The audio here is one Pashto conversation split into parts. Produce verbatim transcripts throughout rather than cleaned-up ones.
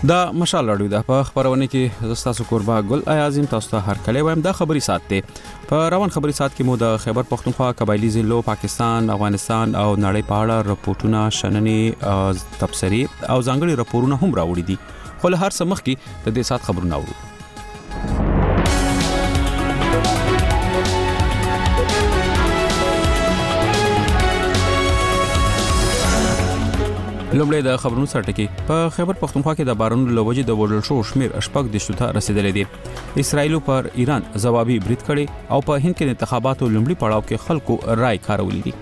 دا مشال راډیو ده په خبرونه کې زستاسو قربا ګل اعظم تاسو ته هر کله وایم دا خبري سات ته په روان خبري سات کې مو د خیبر پختونخوا قبایلی ضلعو پاکستان افغانستان او نړۍ په اړه راپورټونه شننې تبصري او ځانګړي راپورونه هم راوړي دي خو له هر څه مخکې د دې سات خبرونه اورو لومړی د خبرونو سرټکی په خیبر پختونخوا کې د بارانونو لوجې د وډل شو شمیر شپږ د شته رسیدلې دي اسرایل پر ایران ځوابي برید کړي او په هند کې د انتخاباتو لومړي پړاو کې خلکو رائے کارولې دي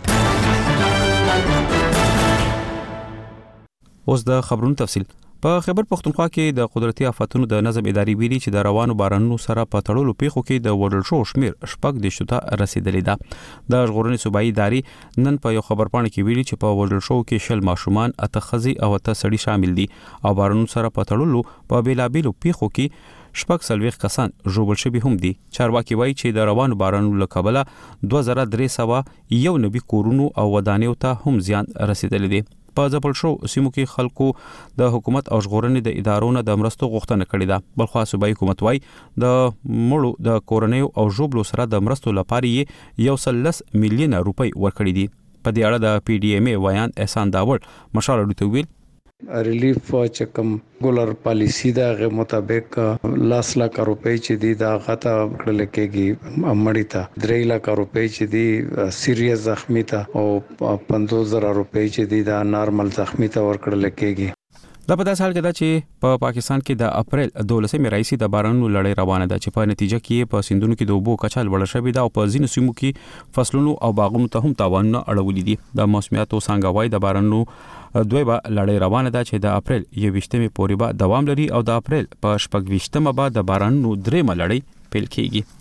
اوس د خبرونو تفصیل په خیبر پختونخوا کې د قدرتي آفاتونو د نظم اداري ویلي چې د روانو بارانونو سره په تړلو پیښو کې د وډل شو شمیر شپږ د شته رسیدلې ده د ژغورنې صوبایي اداري نن په یو خبرپاڼه کې ویلي چې په وډل شو کې شل ماشومان اته خزي او اته سړي شامل دي او بارانونو سره په تړلو په بیلابیلو پیښو کې شپږ سلويخ کسان ژوبل شوي هم دي چارواکي وایي چې د روانو بارانونو له کبله دوه زره درې سوه یو نوي کورونو او ودانیو ته هم زیان رسیدلی دی په ځپل شو سیمو کې خلکو د حکومت او ژغورنې د ادارونو د مرستو غوښتنه کړې ده بلخوا صوبایي حکومت وایي د مړو د کورنیو او ژوبلو سره د مرستو لپاره یې یو سل لس میلیون روپۍ ورکړي دي په دې اړه د پی ډی ایم ای ویان احسان داوړ مشال اډو ویل ریلیف چکم ګولر پالیسی دا غو مطابق لاس لاک روپۍ چې دی دا غته کړل کېږي امړی ته درې لاک روپۍ چې دی سیریس زخمی ته او پنځوس زره روپۍ چې دی دا نارمل زخمی ته ورکړل کېږي دا په داسې حال کې ده چې په پا پاکستان کې د اپریل دولسمې راځي د بارانونو لړۍ روانه ده چې په نتیجه کې په سیندونو کې د اوبو کچه لوړه شوې ده او په ځینو سیمو کې فصلونو او باغونو ته هم تاوانونه اړولې دي د موسمیاتو څنګه وای د بارانونو دوی به لړۍ روانه ده چې د اپریل یوویشتمې پورې به دوام لري او د اپریل په شپږویشتمه به د بارانونو درېمه لړۍ پیل کیږي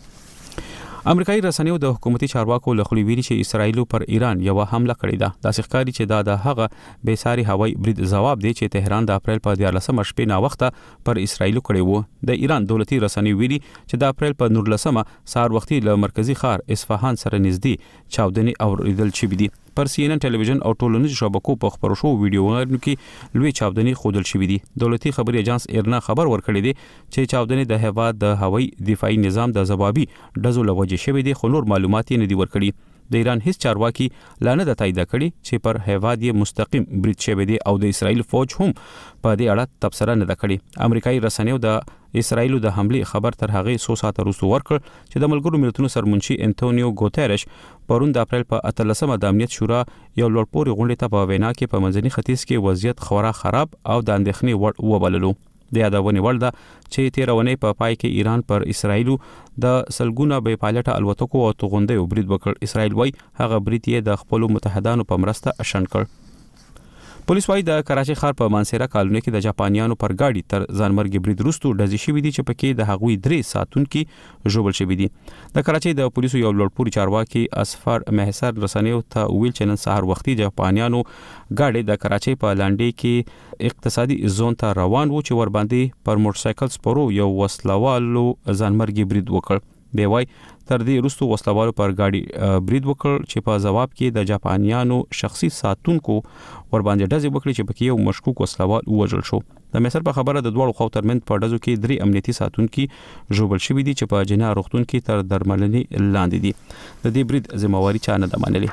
امریکایي رسنیو د حکومتي چارواکو له خوا ویلي چې اسرایل پر ایران یو حمله کړې ده د ښکاری چې دا د هغه بې ساري هوایي برید جواب دی چې تهران د اپریل په دیارلسمه شپې نا وخته پر اسرایل کړی وو د ایران دولتي رسنیو ویلي چې د اپریل په نورلسمه سار وختي له مرکزی ښار اصفهان سره نږدې چاودنې اوریدل شوې دي پر سی ان ان ټلویزیون او ټولنیزو شبکو په خبرو شو ویډیوونو کې لوی چاودنې خودل شوې دي دولتي خبري اژانس ایرنا خبر ورکړی دی چې چاودنې د هوا د هوایي دفاعي نظام د ضبابي ډزو لوجه شوې دي خو نور معلومات نه دي ورکړي د ایران هیڅ چارواکي لانه د تایید کړي چې پر هواد یې مستقیم برید شوی دی او د اسرایل فوج هم په دې اړه تبصره نه کړي امریکایي رسنیو د اسرایل د حمله خبر تر هغه څو ساعت وروسته ورکړ چې د ملګرو ملتونو سرمنشي انټونیو ګوتيرش پرون د اپریل په اتلسمه د امنیت شورا یو لوړپوړي غونډه ته په وینا کې په منځني ختیځ کې وضعیت خورا خراب او د اندېښنې وړ وبللو د یادونې وړ ده چې تیرونې په پای کې ایران پر اسرایل د سلګونه بې پایلټه الوتکو او توغندیو برید وکړ اسرایل وایي هغه برید یې د خپل متحدانو په مرسته شنډ کړ پولیس وايي د کراچي ښار په مانسيرا کالوني کې د جاپانیانو پر گاډي تر ځانمرګي برید وروسته ډزې شوې دي چې پکې د هغوی درې ساتونکو ژوبل شوي دي د کراچي د پولیسو یو لوړپوړي چارواکي اسفر محسر رسنیو ته ویل چې نن سهار وختي جاپانیانو گاډي د کراچي په لاندې کې اقتصادي زون ته روان وو چې ور باندې پر موټر سایکل سپورو یو وسلوالو ځانمرګي برید وکړ دی وای تر دې وروسته وسلوالو پر گاډي برید وکړ چې په جواب کې د جاپانیانو شخصي ساتونکو ور باندې ډزې وکړي چې پکې یو مشکوک وسلوال وژل شو د مصر په خبره د دوړو خو ترمن په ډزو کې درې امنیتي ساتونکو ژوبل شوي دي چې په جنا روغتون کې تر درملنې لاندې دي د دې برید ذمہواری چا نه ده منلې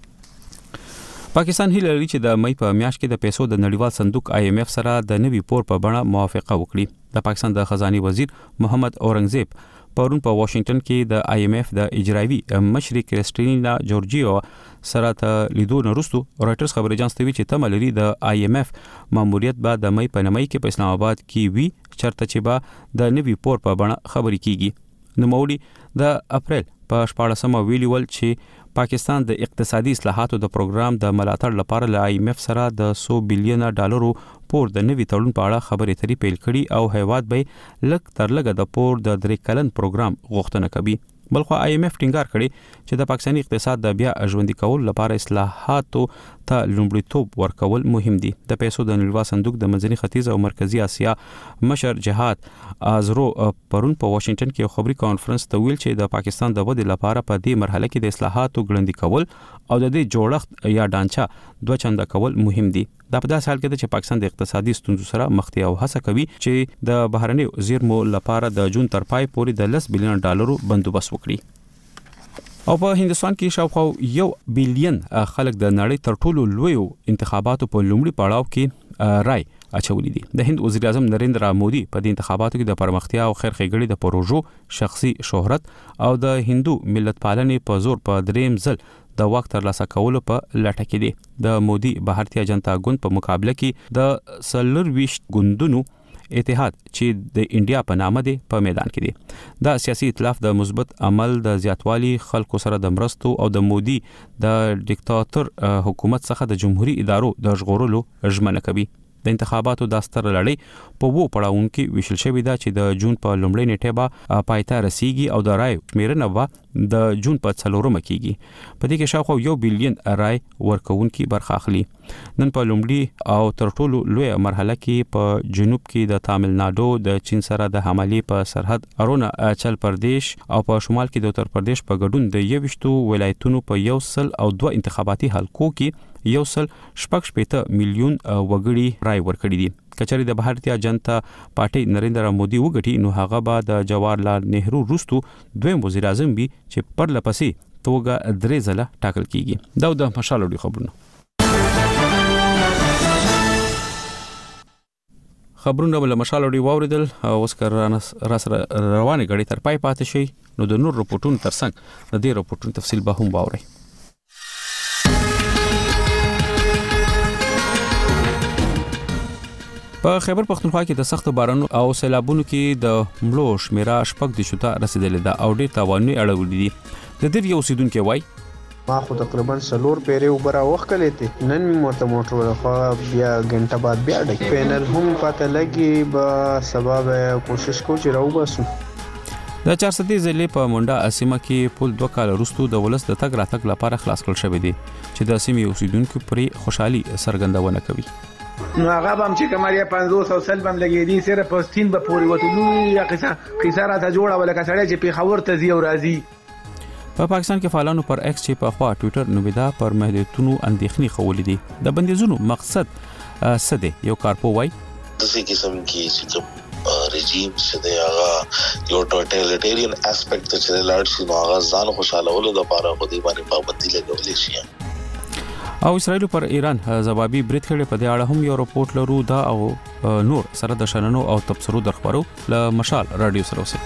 پاکستان هیله لري چې د مې په میاشت کې د پیسو د نړیوال صندوق آی ایم ایف سره د نوي پور په بڼه موافقه وکړي د پاکستان د خزانه وزیر محمد اورنګزیب پرون په واشنگټن کې د آی ایم ایف د اجرایي مشري کریسټینا جورجیو سره ته لیدو نورستو رائټرز خبري اژانس ته وی چې تم لري د آی ایم ایف ماموریت بعد د مې په نمای کې په اسلام آباد کې وی چرته چې با د نوي پور په بڼه خبري کیږي نوموړي د اپریل په شپاړسمه ویلیول چې پاکستان د اقتصادي اصلاحاتو د پروګرام د ملاتړ لپاره ل آی ایم ایف سره د سو بلین ډالرو پور د نوي تړون په اړه خبرې اترې پیل کړي او هیواد به لږ تر لږه د پور د درې کلن پروګرام غوښتنه کوي بلخو آی ایم ایف ټینګار کړي چې د پاکستاني اقتصاد د بیا ژوندۍ کول لپاره اصلاحاتو ته لومړیتوب ورکول مهم دي. د پیسو د نړیوال صندوق د منځني ختیځ او مرکزی اسیا مشر جهاد ازرو پرون په واشنگټن کې یو خبري کانفرنس ته ویل چې د پاکستان د ودې لپاره په دې مرحله کې د اصلاحاتو ګړندی کول او د دې جوړښت یا ډانچا دوه چنده کول مهم دي. دا په داسې حال کې چې پاکستان د اقتصادي ستونزو سره مخ دی او هڅه کوي چې د بهرنی زیرمو لپاره د جون تر پای پورې د لس بلین ډالرو بندوبست وکړي. او په هندستان کې شاوخوا یو بلین خلک د نړۍ تر ټولو لوی انتخاباتو په لومړي پړاو کې رای اچولې دي. د هند وزیر اعظم نریندرا مودي په دې انتخاباتو کې د پرمختیا او خیر ښېګړې د پروژو شخصي شهرت او د هندو ملت پالنې په زور په دریم ځل د واک ترلاسه کولو په لټه کې دي. د مودي بهرتیا جنتا ګوند په مقابله کې د سلرويشت ګوندونو اتحاد چې د انډیا په نامه دی په میدان کې دي. دا سیاسي ائتلاف د مثبت عمل د زیاتوالي خلکو سره د مرستو او د مودي د ډیکټاتور حکومت څخه د جمهوریت ادارو د ژغورلو ژمنه کوي. د انتخاباتو د ستر لړۍ په وو پړاوونو کې ویشل شوی دا چې د جون په لومړۍ نیټه به پایته رسیږي او د رای شمیرنه به د جون په څلورمه کېږي. په دې کې شاوخوا یو بلین رای ورکوونکي برخه اخلي. نن په لومړي او تر ټولو لوی مرحله کې په جنوب کې د تامل ناډو د چین سره د حملې په سرحد اروناچل پردیش او په شمال کې د اتر پردیش په ګډون د یوشتو ولایتونو په یو سل او دوه انتخاباتي حلقو کې یو سل شپږ شپېته میلیون وګړي رای ورکړي دي. کچري د بهرتیا جنتا پارټي نریندرا مودي وګټي نو هغه به د جواهرلال نهرو وروستو دویم وزیر اعظم وي چې پر لپسې توګه درې ځله ټاکل کیږي. دا د مشال وړي خبرونه خبرونه بل مشال وړي واوریدل او اوس کر را سره روانه غړي تر پای پاتې شي نو د نور رپورټونو ترڅنګ د دې رپورټونو تفصیل به هم واورئ. په خیبر پختونخوا کې د سخت بارانو او سیلابونو کې د مړو شمیره شپږ د شوته رسیدلې ده او ډېر تاوانونه اړولې دي. د دې یو اوسیدونکو وای ما خو تقریبا سلور پیره وبره وخکلې ته نن موته موټر خو بیا غنټه بعد بیا ډک پینل هم پته لګي به سبب کوشش کو چې راو باسو. د چار سدي ضلع په منډه اسمه کې پل دوه کال وروسته د ولس د تګ راتګ لپاره خلاص کړل شوی دی چې د سیمې اوسیدونکو پرې خوشحالي څرګندونه کوي. نو هغه هم چې کمالیا پنځوس او سل بم لګې دي سره پوسټین به پوری وټلو یا قصه قصه راته جوړه ولکه سړی چې پیښور ته زی او راځي. په پاکستان کې فعالانو پر ایکس چې په خوا ټوئیټر نویدا پر محدودیتونو اندېښنې خولې دي. د بندیزونو مقصد څه دی؟ یو کارپو وای دغه قسم کې چې رژیم چې دی هغه یو ټوټالیټریان اسپیکټ چې لاړ شي نو هغه ځان خوشاله ولې د لپاره خو دې باندې پابندي لګولې شي. او اسرائیل پر ایران ځوابي برید کړي. په دې اړه هم یو رپورت لرو دا او نور سره د شننو او تبصرو درخبرو ل مشال رادیو سره اوسه.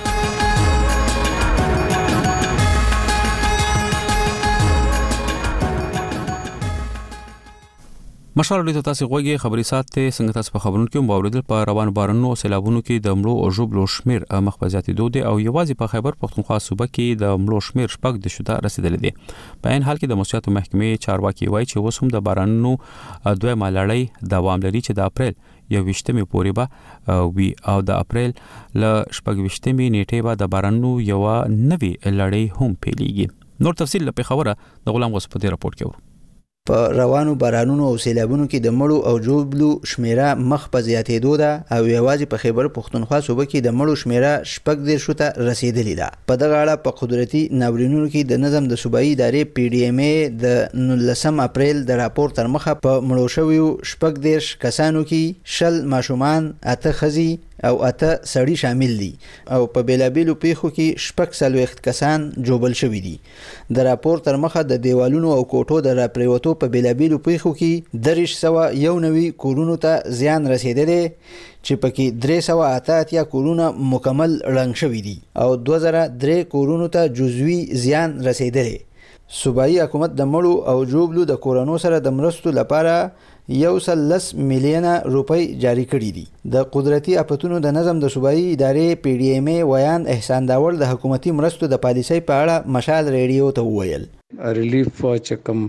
مشال رادیو تاسو غوږی خبري ساتي څنګه تاسو په خبرونو کې مباوردل په روان بارانو او سیلابونو کې د مړو او ژوبلو شمیر مخ په زیاتې دوه او یوازې په خیبر پختونخوا صوبه کې د مړو شمیر شپږ د شوته رسیدلې دي. په ان حال کې د مسؤلیت محکمې چارواکي وایي چې اوس هم د بارانونو دوه مالړی دوام لري چې د اپریل یو وشتمې پورې به وی او د اپریل ل شپږ وشتمې نیټه به د بارانونو یو نوي لړۍ هم پیلېږي. نور تفصیل په خبره د غلام غصپتی راپورټ کوي. په روانو بارانونو او سیلابونو کې د مړو او جوړبلو شمیره مخ په زیاتېدو ده او یوازې په خیبر پختونخوا صوبه کې د مړو شمیره شپږ دېرش شوته رسیدلې ده. په دغه اړه په قدرتي ناورینونو کې د نظم د صوبایي ادارې پی ډي ایم ای د نولسم اپریل د راپور تر مخه په مړو شویو شپږ دېرش کسانو کې شل ماشومان، اته ښځې او اته سړي شامل دي او په بیلابیلو پیښو کې شپږ څلوېښت کسان جوبل شوي دي. د راپور تر مخه د دیوالونو او کوټو د راپریوتو په بیلابیلو پیښو کې دېرش سوه یو نوي کورونو ته زیان رسیدلی چې پکې درې سوه اته اتیا کورونه مکمل ړنګ شوي دي او دوه زره درې کورونو ته جزوي زیان رسیدلی. صوبایي حکومت د مړو او جوبلو د کورونو سره د مرستو لپاره یو سل لس میلیونه روپۍ جاری کړي دي. د قدرتي اپتونو د نظم د صوبایي ادارې پی ډي ایم ای ویان احسان داول د حکومتي مرستو د پالیسۍ په اړه مشال ریډیو ته وویل. ریلیف چې کوم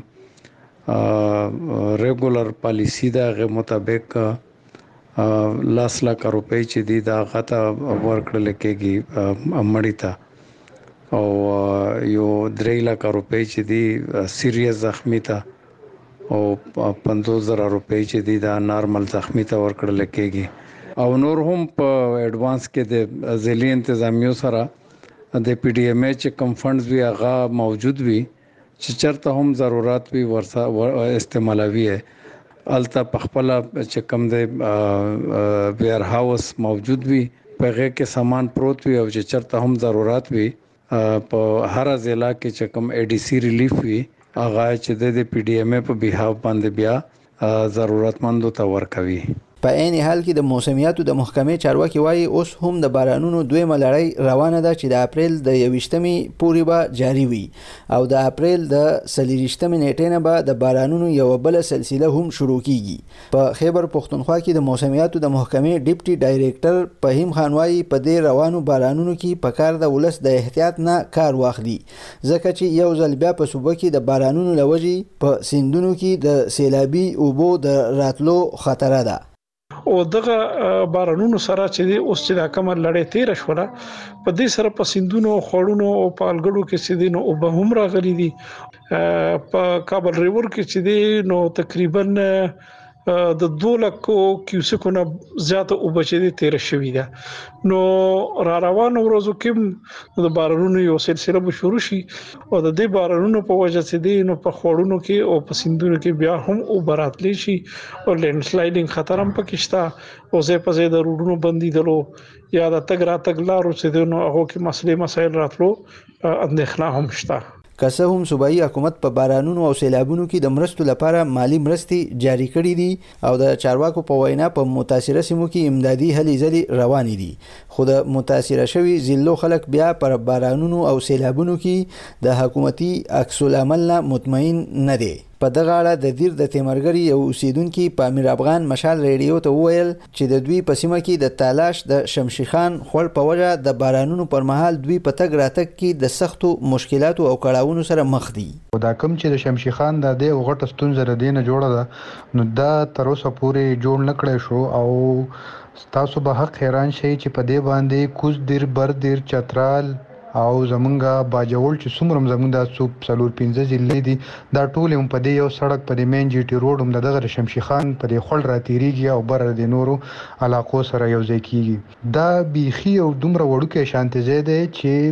ریګولر پالیسی دا غو مطابق لاس لاک روپۍ چې دي دا غته ورکړل کېږي امړی ته او یو درې لاک روپۍ چې دي سیریس زخمی ته او پنځوس زره روپۍ چې دي دا نارمل زخمی ته ورکړل کېږي او نور هم په اډوانس کې د ځلې انتظامیو سره د پی ډی ایم ایچ کم فندز وی هغه موجود وي چې چرته هم ضرورت وي ورسره استعمالوي الته پخپل چې کم د ویر هاوس موجود وي په هغه کې سامان پروت وي او چې چرته هم ضرورت وي په هر ضلع کې چې کم ای ډی سی ریلیف وي هغه چې د پی ډی ایم ای په بیهاو باندې بیا ضرورتمندو ته ورکوي. په عین حال کې د موسمیاتو د محکمې چارواکي وایي اوس هم د بارانونو دویمه لړۍ روانه ده چې د اپریل د یویشتمې پورې به جاری وي او د اپریل د څلېرویشتمې نیټې نه به د بارانونو یو بل سلسله هم شروع کیږي. په خیبر پښتونخوا کې د موسمیاتو د محکمې ډیپټي ډایریکټر فهیم خان وایي په دې روانو بارانونو کې په کار د ولس د احتیاط نه کار واخلي ځکه چې یو ځل بیا په صوبه کې د بارانونو لوجې په سیندونو کې د سیلابي اوبو د راتلو خطر ده. او دغه بارانونو سره چې اوس چې دا کومه لړۍ تیر شوه په دې سره په سیندونو خوړونو او پالګړو کې چې دي نو او به هم راغلي دي په کابل ریور کې چې دي نو تقریبا د دوه لکو کیوسکونه زیاته او بچي تیر شوې ده نو را روانو ورځو کې د بارانونو یو سلسله به شروع شي او د دې بارانونو په وجه چې دي نو په خوړونو کې او په سیندونو کې بیا هم او براتلی شي او لینډ سلایډینګ خطر هم پکې شته او زه په زه د روډونو بندیدلو یا د تګ را تګ لارو چې دي نو هغه کې مسلې مسایل راتلو اندېښنه هم شته. که څه هم صوبایي حکومت په بارانونو او سیلابونو کې د مرستو لپاره مالی مرستې جاری کړې دي او د چارواکو په وینا په متاثره سیمو کې امدادي هلې ځلې روانې دي خو د متاثره شوي ضلعو خلک بیا پر بارانونو او سیلابونو کې د حکومتي عکس العمل نه مطمئن نه دي. په دغه اړه د دیر د تیمرګری یو اوسیدونکو په امیر افغان مشال ریډیو ته وویل چې د دوی په سیمه کې د تالاش د شمشي خان خپل په وجه د بارانونو پر مهال دوی په تګ راتګ کې د سختو مشکلاتو او کړاوونو سره مخ دي. دا کوم چې د شمشي خان د دې غټه ستونزه ردینه جوړه ده نو دا تر اوسه پورې جوړ نکړی شو او تاسو به حق حیران شئ چې په دې باندې کوز دیر بر دیر چترال او زمونږه باجوړ چې څومره زمونږ د صوب سلور پنځه ضلع دي دا ټول هم په دې یو سړک په دې مین جی ټي روډ هم دغه شمشي خان په دې خړ راتېریږي او بر د نورو علاقو سره یو ځای کیږي. دا بیخي او دومره وړوکې شانتي ځای دی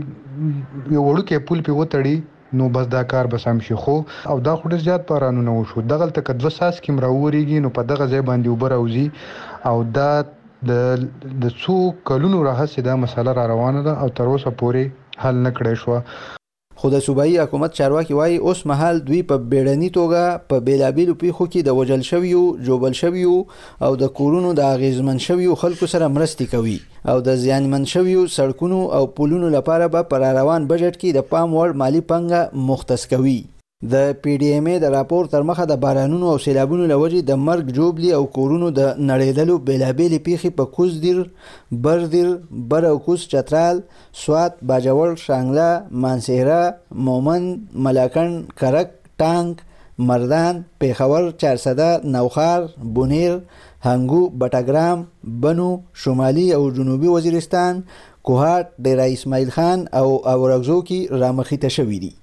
چې یو وړوکې پول په وتړي نو بس دا کار به سم شي خو او دا خو ډېر زیات بارانونه وشو دغه تک دوه ساس کې مراوريږي نو په دغه ځای باندې وبر اوزي او دا د د څو کلونو راهسې دا مسله را روانه ده او تر اوسه پورې حل نه کړی شو. خو د صوبایي حکومت چارواکي وایي اوس مهال دوی په بیړني توګه په بیلابیلو پیښو کې د وژل شویو جوبل شویو او د کورونو د اغیزمن شویو خلکو سره مرستې کوي او د زیانمن شویو سړکونو او پلونو لپاره به پر روان بجټ کې د پام وړ مالی پنګه مختص کوي. د پی ډی ایم ای د راپور تر مخه د بارانونو او سیلابونو لوجې د مرګ جوبلی او کورونو د نړیدلو بیلابیلې پیښې په کوز دیر بردیر بر او کوز چترال سوات باجوړ شانګلا مانسهره مومند ملاکند کرک ټانک مردان پیښور چارسده نوخار بونیر هنګو بټګرام بنو شمالي او جنوبي وزیرستان کوهات ډیرا اسماعیل خان او اورغزو کې رامخیته شوې دي.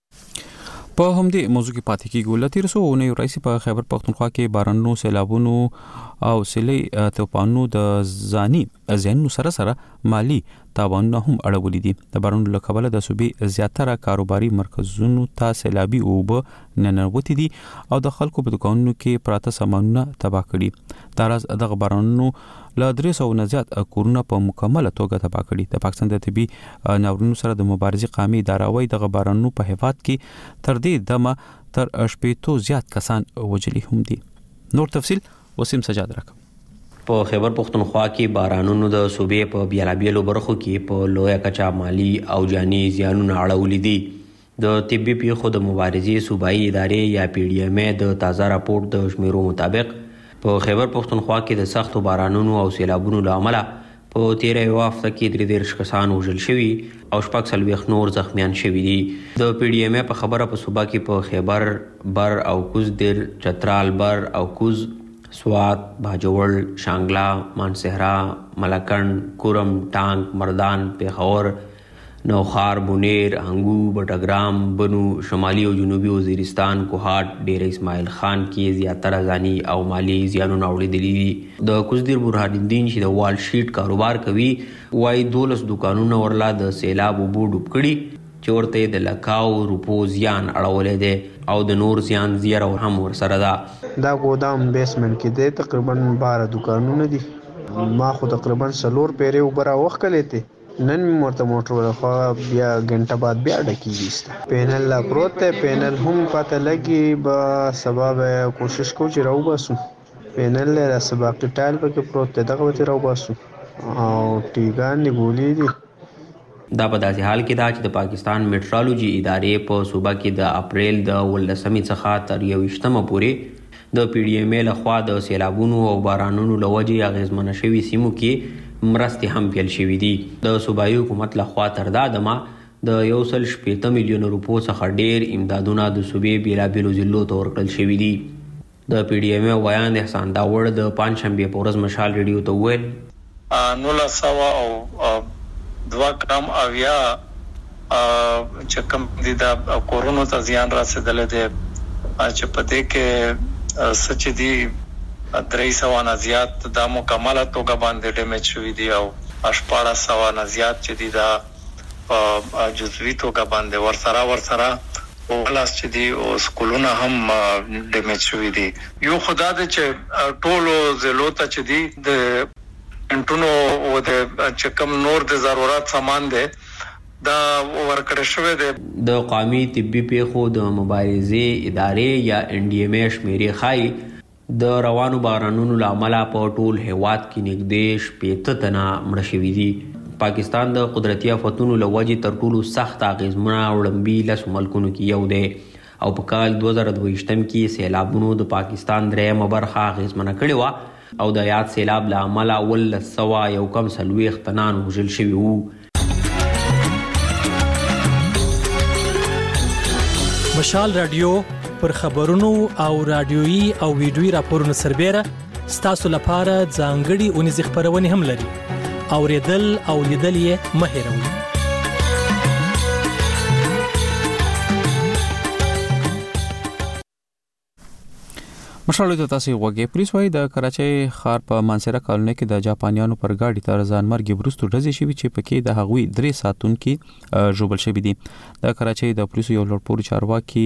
په همدې موضوع کې پاتې کیږو. لتیر سو نه رئیس په خیبر پختونخوا کې بارانونو سیلابونو او سیلې توپانونو د ځاني ځینو سره سره مالی تاوانونه هم اړولې دي. د بارانونو له کبله د صوبې زیاتره کاروباري مرکزونو ته سیلابي اوبه ننوتې دي او د خلکو په دکانونو کې پراته سامانونه تباه کړي. دا راز دغه بارانونو له درې سوو نه زیات کورونه په مکمله توګه تباه کړي. د پاکستان د طبي ناورینونو سره د مبارزې قامي اداره وايي دغه بارانونو په هیواد کې تر دې دمه تر شپېتو زیات کسان وژلي هم دي. نور تفصیل وسیم سجاد راکم. په خیبر پختونخوا کې بارانونو د صوبې په بیلابیلو برخو کې په لویه کچه مالی او جاني زیانونه اړولي دي. د طبي پیښو د مبارزې صوبایي ادارې یا پی ډی ایم ای د تازه راپور د شمیرو مطابق په خیبر پختونخوا کې د سختو بارانونو او سیلابونو له امله په تیره یوه هفته کې درې دېرش کسان وژل شوي او شپږ څلوېښت نور زخمیان شوي دي. د پی ډي ایم ای په خبره په صوبه کې په خیبر بر او کوز دیر چترال بر او کوز سوات باجوړ شانګلا مانسهره ملکند کورم ټانک مردان پیښور نوخار، بونیر، هنګو، بټګرام، بنو، شمالي او جنوبي وزیرستان، کوهاټ، ډیر اسماعیل خان کې زیاتره ځاني او مالی زیانونه اوریدلي دي. د کوزدیر برهان الدین چې د وال شیټ کاروبار کوي وایي دولس دکانونه ورلا د سیلاب اوبو ډوب کړي چې ورته د لکاو روپو زیان اړولی دی او د نور زیان زیره هم ورسره ده. دا ګودام بیسمنټ کې دی، تقریبا باره دکانونه دي. ما خو تقریبا څلور پیرې اوبه راوښکلې دي. نن مې ورته موټر ولخوا بیا ګنټه بعد بیا ډکېږي. پینل لا پروت دی، پینل هم پته لګي به سبا به کوشش کوو چې راوباسو. پینل دی راسه باقي ټایل پکې پروت دی، دغه به ترې راوباسو او ټیګان دي، ګولې دي. دا په داسې حال کې ده چې د پاکستان میټرالوجي ادارې په صوبه کې د اپریل د ولسمې څخه تر یوویشتمه پورې د پی ډي ایم ای لخوا د سیلابونو او بارانونو له وجې اغېزمنه شوي سیمو کې مرستې هم پیل شوي دي. د صوبایي حکومت لخوا تر دا دمه د یو سل شپېته میلیونه روپو څخه ډیر امدادونه د صوبې بېلابېلو ضلعو ته ورکړل شوي دي. د پی ډي ایم ای ویاند احسان داوړ د پنجشنبې په ورځ مشال ریډیو ته وویل نولس سوه او دوه کم اویا چې کوم دي د کورونو ته زیان رسېدلی دی چې په دې کې څه چې دي درې سوه نه زیات دا مکمله توګه باندې ډیمیج شوي دي او شپاړس سوه نه زیات چې دي دا په جزوي توګه باندې ورسره ورسره اولاس چې دي او سکولونه هم ډیمیج شوي دي. یو خدا دې چې ټولو ضلعو ته چې دي د انټونو او د چې کوم نور د ضرورت سامان دی دا ورکړی شوی دی. د قومي طبي پیښو د مبارزې ادارې یا ان ډي ایم ای شمیرې ښایي د روانو بارانونو له امله په ټول هیواد کې نږدې شپېته تنه مړه شوي دي. پاکستان د قدرتي آفتونو له وجې تر ټولو سخت اغېزمنه وړاندوي لسو ملکونو کې یو دی او په کال دوه زره دوهویشتم کې سیلابونو د پاکستان درېیمه برخه اغېزمنه کړې وه او د یاد سیلاب له امله اوولس سوه یو کم څلوېښت تنان وژل شوي وو. مشال رادیو پر خبرونو او رادیويي او ویډیويي راپورونو سربېره ستاسو لپاره ځانګړي اونیزې خپرونې هم لري. اوریدل او لیدل یې مه هېروئ. مشرالو ته تاسو وګورئ. پولیس وايي د کراچۍ ښار په مانسیرا کالونی کې د جاپانیانو پر گاډي تر ځانمرګي وروسته ډزې شوي چې پکې د هغوی درې ساتونکي ژوبل شوي دي. د کراچۍ د پولیسو یو لوړپوړي چارواکي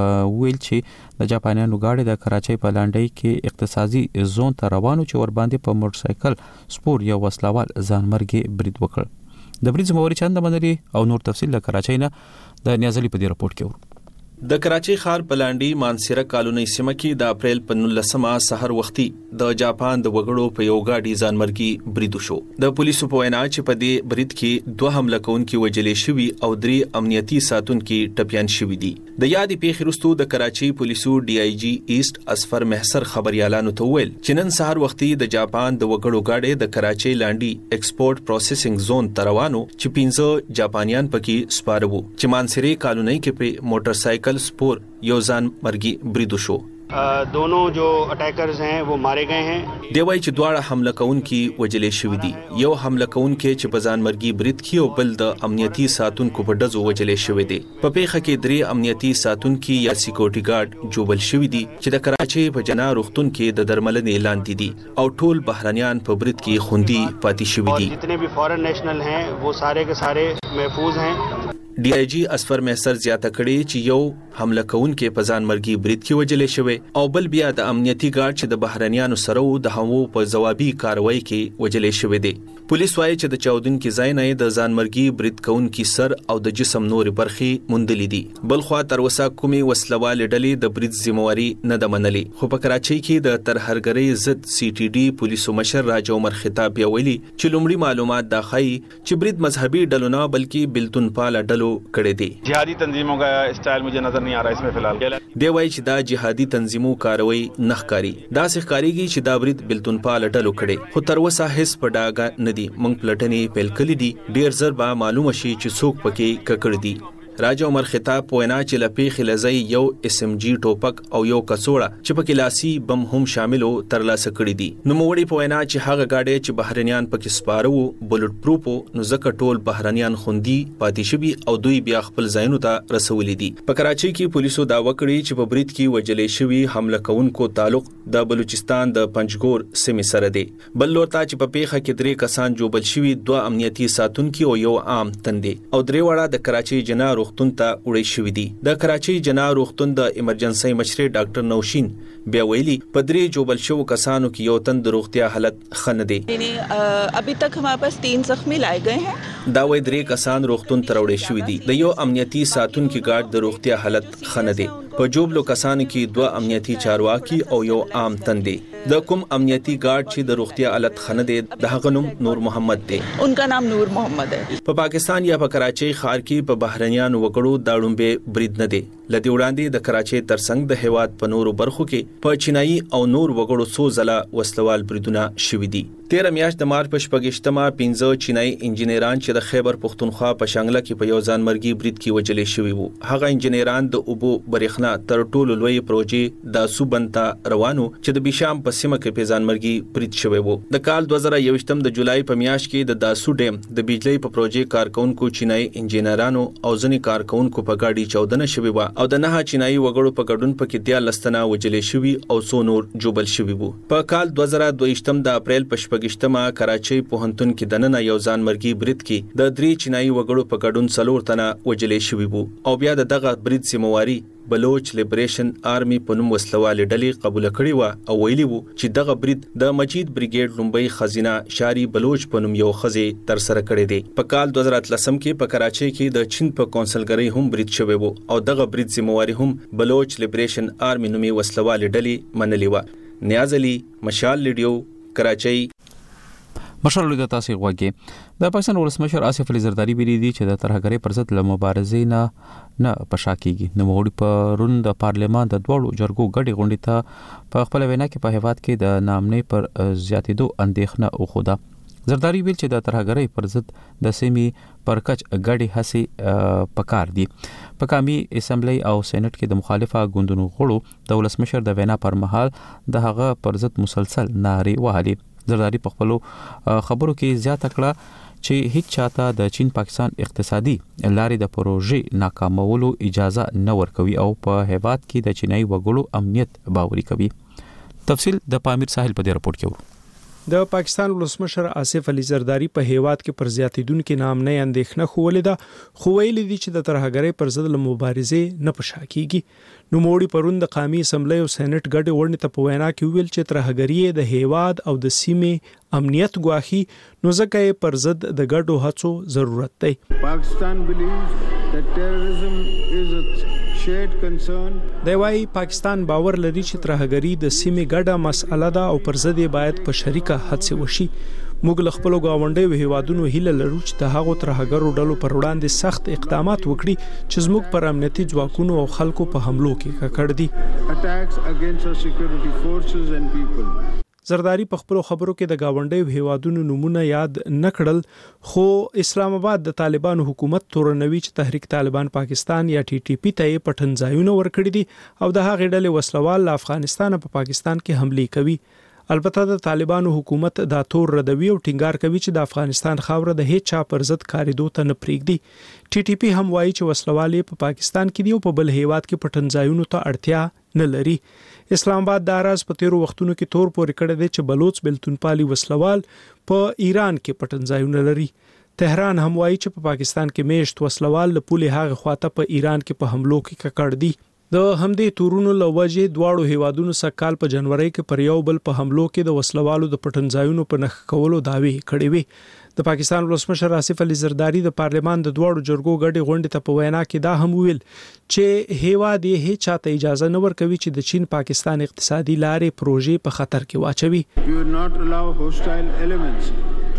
ویل چې د جاپانیانو گاډي د کراچۍ په لانډۍ کې اقتصادي زون ته روانو چې ور باندې په موټر سایکل سپور یو وسلوال ځانمرګي برید وکړ. د برید زموږ چند منلي او نور تفصیل له کراچۍ نه د نیازلي په دې راپورټ کې ورو. د کراچۍ ښار په لانډۍ مانسیرا کالونی سیمه کې د اپریل په نولسمه سحر وختي د جاپان د وګړو په یو گاډي ځانمرګي برید شو. د پولیسو په وینا چې په دې برید کې دوه حمله کوونکي وژل شوي او درې امنیتي ساتونکي ټپيان شوي دي. د یادې پیښې وروسته د کراچۍ پولیسو ډي آی جی ایست اسفر محسر خبريالانو ته ویل چې نن سحر وختي د جاپان د وګړو گاډي د کراچۍ لانډۍ ایکسپورټ پروسیسینګ زون ته روانو چې پنځه جاپانیان پکې سپاره وو چې مانسیرا کالونی کې په موټر سایکل سپور یو ځان مرګي برید شو. दोनों जो अटैकर्स हैं वो मारे गए हैं. دی وایي چې دواړه حمله کوونکي وژل شوي دي. یو حمله کوونکی چې په ځان مرګي برید کې او بل د امنیتي ساتونکو په ډزو وژل شوی دی. په پیښه کې درې امنیتي ساتونکي یا سکیورټي ګارد جوړل شوي دي چې د کراچۍ په جنا روغتون کې د درملنې لاندې دي او ټول بهرانيان په برید کې خوندي پاتې شوي دي. جتنے بھی فارن نیشنل ہیں وہ سارے کے سارے محفوظ ہیں. ډي آی جی اسفر محسر زیاته کړي چې یو حمله کوونکی په ځان مرګي برید کې وژل شوی او بل بیا د امنیتي ګارد چې د بهرانيانو سره وو د همو په ځوابي کاروایی کې وژل شوی دی. پولیس وايي چې د چاودونکو ځای نه د ځان مرګي برید کوونکي سر او د جسم نور برخې موندلې دي. بل خو تر وسه کومي وسلوال ډلې د برید ذمہواری نه د منلي. خو په کراچۍ کې د ترهرګرۍ ضد سی ټي ډي پولیسو مشر راج عمر خطاب یې ویلي چې لومړی معلومات دا ښيي چې برید مذهبي ډلو نه بلکې بلتون پال ډلو کړي دي. جهادي تنظیموں کا اسٹائل مجھے نظر نہیں آ رہا اس میں فی الحال. دی وایي چې دا جهادي تنظیمو کاروي نخکاری دا ښکاریږي چې دا برید بلتون پال ډلو کړي خو تر وسه هیڅ په ډاګه ندي. موږ پلټنې پیل کړې دي. ډیر زر به معلومه شي چې څوک پکې ککړ دي. راجا عمر خطاب وینا چې لپی خلزي یو اس ام جی ټوپک او یو کڅوړه چې په کلاسي بم هم شاملو ترلاسه کړی دي. نو موړي په وینا چې هغه گاډي چې بهرنیان پکې سپارو بولټ پروف نو زکه ټول بهرنیان خوندي پاتې شوي او دوی بیا خپل ځایونو ته رسولي دي. په کراچۍ کې پولیسو دا وکړي چې په برید کې وجلې شوي حمله کوونکو تعلق د بلوچستان د پنجګور سیمې سره دی. بل لورته چې په پیښه کې درې کسان جوبل شوي، دوه امنیتي ساتونکي او یو عام تندي او درې وړه د کراچۍ جنا روغتون ته وړي شوي دي. د کراچۍ جنا روغتون د ایمرجنسي مشر ډاکټر نوشین بیا ویلي په درې جوبل شوو کسانو کې یو تن د روغتیا حالت ښه نه دی. ابھی تک ہمارے پاس تین زخمی لائے گئے ہیں. دا وې درې کسان روغتون ته وړي شوي دي. د یو امنیتي ساتونکي ګارد د روغتیا حالت ښه نه دی. په جوبلو کسانو کې دوه امنیتي چارواکي او یو عام تن دی. د کوم امنیتي ګارد چې د روغتیا حالت ښه نه دی د هغه نوم نور محمد دی. ان کا نام نور محمد ہے. په پا پاکستان یا په کراچۍ ښار کې په بهرنیانو وګړو دا ړومبه برید نه دی. لدی وړاندې د کراچۍ ترڅنګ د هیواد په نورو برخو کې په چینایي او نور وګړو څو ځله وسلوال بریدونه شوي دي. تیره میاشت د مارچ په شپږشتمه پنځه چینایي انجینران چې د خیبر پختونخوا په شانګله کې په یو ځانمرګي برید کې وجلې شوي وو. هغه انجینران د اوبو برېښنا تر ټولو لوی پروژې د سوبن ته روانو چې د بشام په سیمه کې په ځانمرګي برید شوی وو. د کال دوه زره یوویشتم د جولای په میاشت کې د داسو ډیم د بجلی په پروژې کارکونکو چینایي انجینرانو او ځینې کارکونکو په ګاډي چودنه شوی و او د نه چینایي وګړو په ګډون پکې د لستنه وجلې شوی او څو نور جوبل شوی وو. په کال دوه زره دوهشتم د اپریل په شپږشتمه کراچۍ پوهنتون کې دننه یو ځانمرګي برید کې د درې چینایي وګړو په ګډون څلور تنه وجلې شوی وو او بیا د دغه برید ذمہواری بلوچ لیبریشن آرمی په نوم وسلوال ډلې قبول کړی و او ویلي وو چې دغه برید د مجید بریګیډ لومبۍ خزینه شاری بلوچ په نوم یو خزي تر سره کړی دی. په کال دوه زره اتلسم کې په کراچۍ کې د چین په کونسلګری هم برید شوی وو او دغه برید ذمہواری هم بلوچ لیبریشن آرمی نومي وسلوال ډلې منلې و. نیاز علي، مشال لیډیو، کراچۍ. مشال د تاسو غوږی د پاکستان ولسمشر آصف علي زرداری ویلي دي چې د ترهګرۍ پر ضد له مبارزې نه نه پشا کیږي. نو موږ په روند د پارلمان د دوړو جرګو غړي غونډې ته په خپل وینا کې په هیواد کې د نامنې پر زیاتېدو اندېښنه وښوده. زرداری ویل چې د ترهګرۍ پر ضد د سیمې پر کچ غړي هڅې پکار دي. په قومي اسمبلی او سېنات کې د مخالفه ګوندونو غړو د ولسمشر د وینا پر مهال د هغه پر ضد مسلسل نارې وهلې. زرداری په خپل خبرو کې زیاته کړه چې هیڅ چاته د چین پاکستان اقتصادي لارې د پروژې ناکامولو اجازه نه ورکوي او په هیواد کې د چینایي وګړو امنیت باوري کوي. تفصیل د پامیر ساحل په دې رپورت کې ورو. د پاکستان ولسمشر آصف علي زرداری په هیواد کې پر زیاتیدونکو نامنې اندېښنه خولې ده خو ویلي دي چې د ترهګرۍ پر ضد له مبارزې نه پشا کیږي. نو موړي پروند د قومي اسمبلی او سېنات ګډ وړنې ته په وینا کې ویل چې ترهګرۍ د هیواد او د سیمې امنیت ګواخي نو ځکه یې پر ضد د ګډو هڅو ضرورت دی. پاکستان believes that terrorism is a shared concern. دی وايي پاکستان باور لري چې ترهګرۍ د سیمې ګډه مسأله ده او پر ضد یې باید په شریکه هڅې وشي. موږ له خپل گاونډیو هیوادونو هیله لرو چې د هغو ترهګرو ډلو پر وړاندې سخت اقدامات وکړي چې زموږ پر امنیتي ځواکونو او خلکو په حملو کې ککړ دي. Attacks against our security forces and people. زرداری په خپل خبرو کې د گاونډیو هیوادونو نمونه یاد نکړل خو اسلام آباد د طالبانو حکومت تورنوي چې تحریک طالبان پاکستان یا ټي ټي پی ته پټن ځایونه ورکړي دي او د هغې ډلې وسلوال افغانستان په پاکستان کې حمله کوي. البته د طالبانو حکومت دا تور ردوي او ټینګار کوي چې د افغانستان خاوره د هیڅ چا پر ضد کاریدو ته نه پریږدي. ټي ټي پی هم وایي چې وسلوال په پاکستان کې دی او په بل هیواد کې پټن ځایونو ته اړتیا نه لري. اسلام آباد د راز په تیرو وختونو کې تور پورې کړی دی چې بلوچ بلتونپالي وسلوال په ایران کې پټن ځایونه لري. تهران هم وایي چې په پاکستان کې میشت وسلوال له پولې هغه خواته په ایران کې په حملو کې ککړ دي. د همدې تورونو لوجه دواړو هیوادونو سکهال په جنوري کې پر یو بل په حملو کې د وسلوالو د پټنځایونو په نخ کولو داوی کړې وي. د پاکستان ولسمشر آصف علي زرداری د پارلمان د دواړو جرګو غړي غونډې ته په وینا کې دا هم ویل چې هیواد یې هیڅ چاته اجازه نه ورکوي چې د چین پاکستان اقتصادي لارې پروژې په خطر کې واچوي. You will not allow hostile elements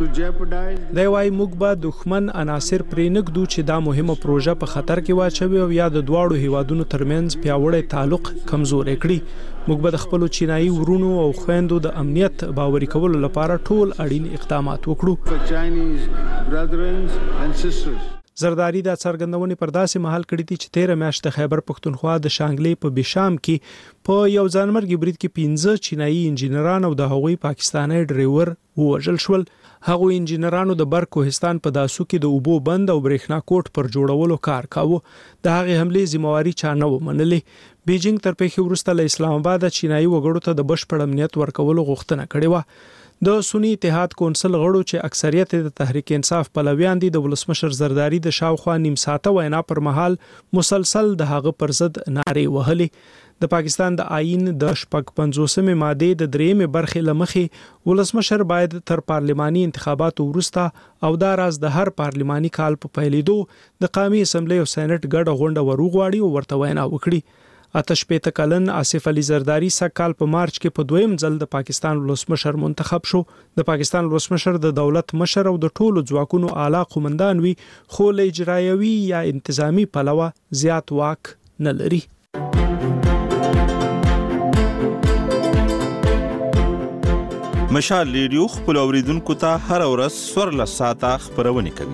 دی وايي موږ به دښمن عناصر پرې نږدو چې دا مهمه پروژه په خطر کې واچوي او یا د دواړو هیوادونو ترمنځ پیاوړی تعلق کمزوري کړي. موږ به د خپل چینایي ورونو او خويندو د امنیت باوري کولو لپاره ټول اړین اقدامات وکړو. زرداری دا څرګندونې پر داسې مهال کړې دي چې تیره میاشت د خیبر پښتونخوا د شانګلې په بشام کې په یو ځانمرګي برید کې پنځه چینایي انجینران او د هغوی پاکستاني ډرایور ووژل شول. هغه انجینرانو د بر کوهستان په داسو کې د اوبو بند او برېښنا کوټ پر جوړولو کار کاوه. د هغه حملې ذمہواری چا نه ومنلې. بیجینګ تر پیښې وروسته له اسلام آباد چینایي وګړو ته د بشپړ امنیت ورکولو غوښتنه کړې و. د سنی اتحاد کونسل غړو چې اکثریت د تحریک انصاف پلویان دي د ولسمشر زرداری د شاوخوا نیم ساعته وینا پر مهال مسلسل د هغه پر ضد نارې وهلې. د پاکستان د آئین د شپږ پنځوسمې ماده د درېمې برخې لمخې ولسمشر باید تر پارلماني انتخاباتو وروسته او دا راز د هر پارلماني کال په پیلېدو د قومي اسمبلی او سېنات ګډه غونډه وروغواړي او ورته وینا وکړي. آتش پېته کلن آصف علي زرداری سږ کال په مارچ کې په دویم ځل د پاکستان ولسمشر منتخب شو. د پاکستان ولسمشر د دولت مشر او د ټولو ځواکونو اعلی قومندان وي، خو له اجرایوي یا انتظامی پلوه زیات واک نه لري. مشال ریډیو خپل اوریدونکو ته هر ورځ څوارلس ساعته خبرونه کوي.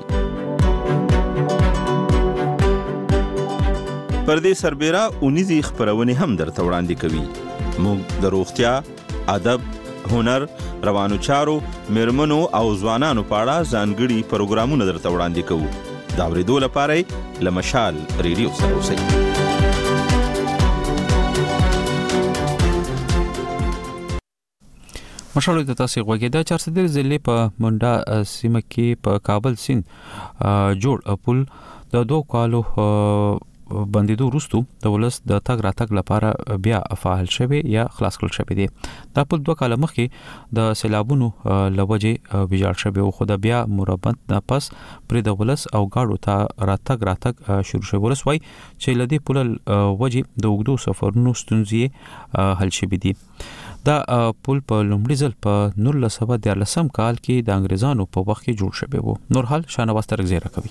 پر دې سربېره اونیزي خبرونه هم درته وړاندې کوي. موږ د روغتیا، ادب، هنر، روانو چارو، میرمنو او ځوانانو په اړه ځانګړي پروګرامونه درته وړاندې کوو. دا اورېدو لپاره له مشال ریډیو سره اوسئ. مشالو د تاسو غوږی د چارسدر ضلع په منډا سیمه کې په کابل سین جوړ پل د دوه کالو بندیدو وروسته د ولس د تګ راتګ لپاره بیا فعال شوی یا خلاص کړل شوی دی. دا پل دوه کاله مخکې د سیلابونو لوجې ویجاړ شوی او خو د بیا مربت د پس پر د ولس او گاډو ته راتګ راتګ شروع شوی. ولس وای چې لدی پل وجې د وګړو سفرونو ستونزې حل شوی دي. دا پل په لومړي ځل په نولس سوه دیارلسم کال کې د انګریزانو په وخت کې جوړ شوی و. نور حال شانواز ترغزیره کوي.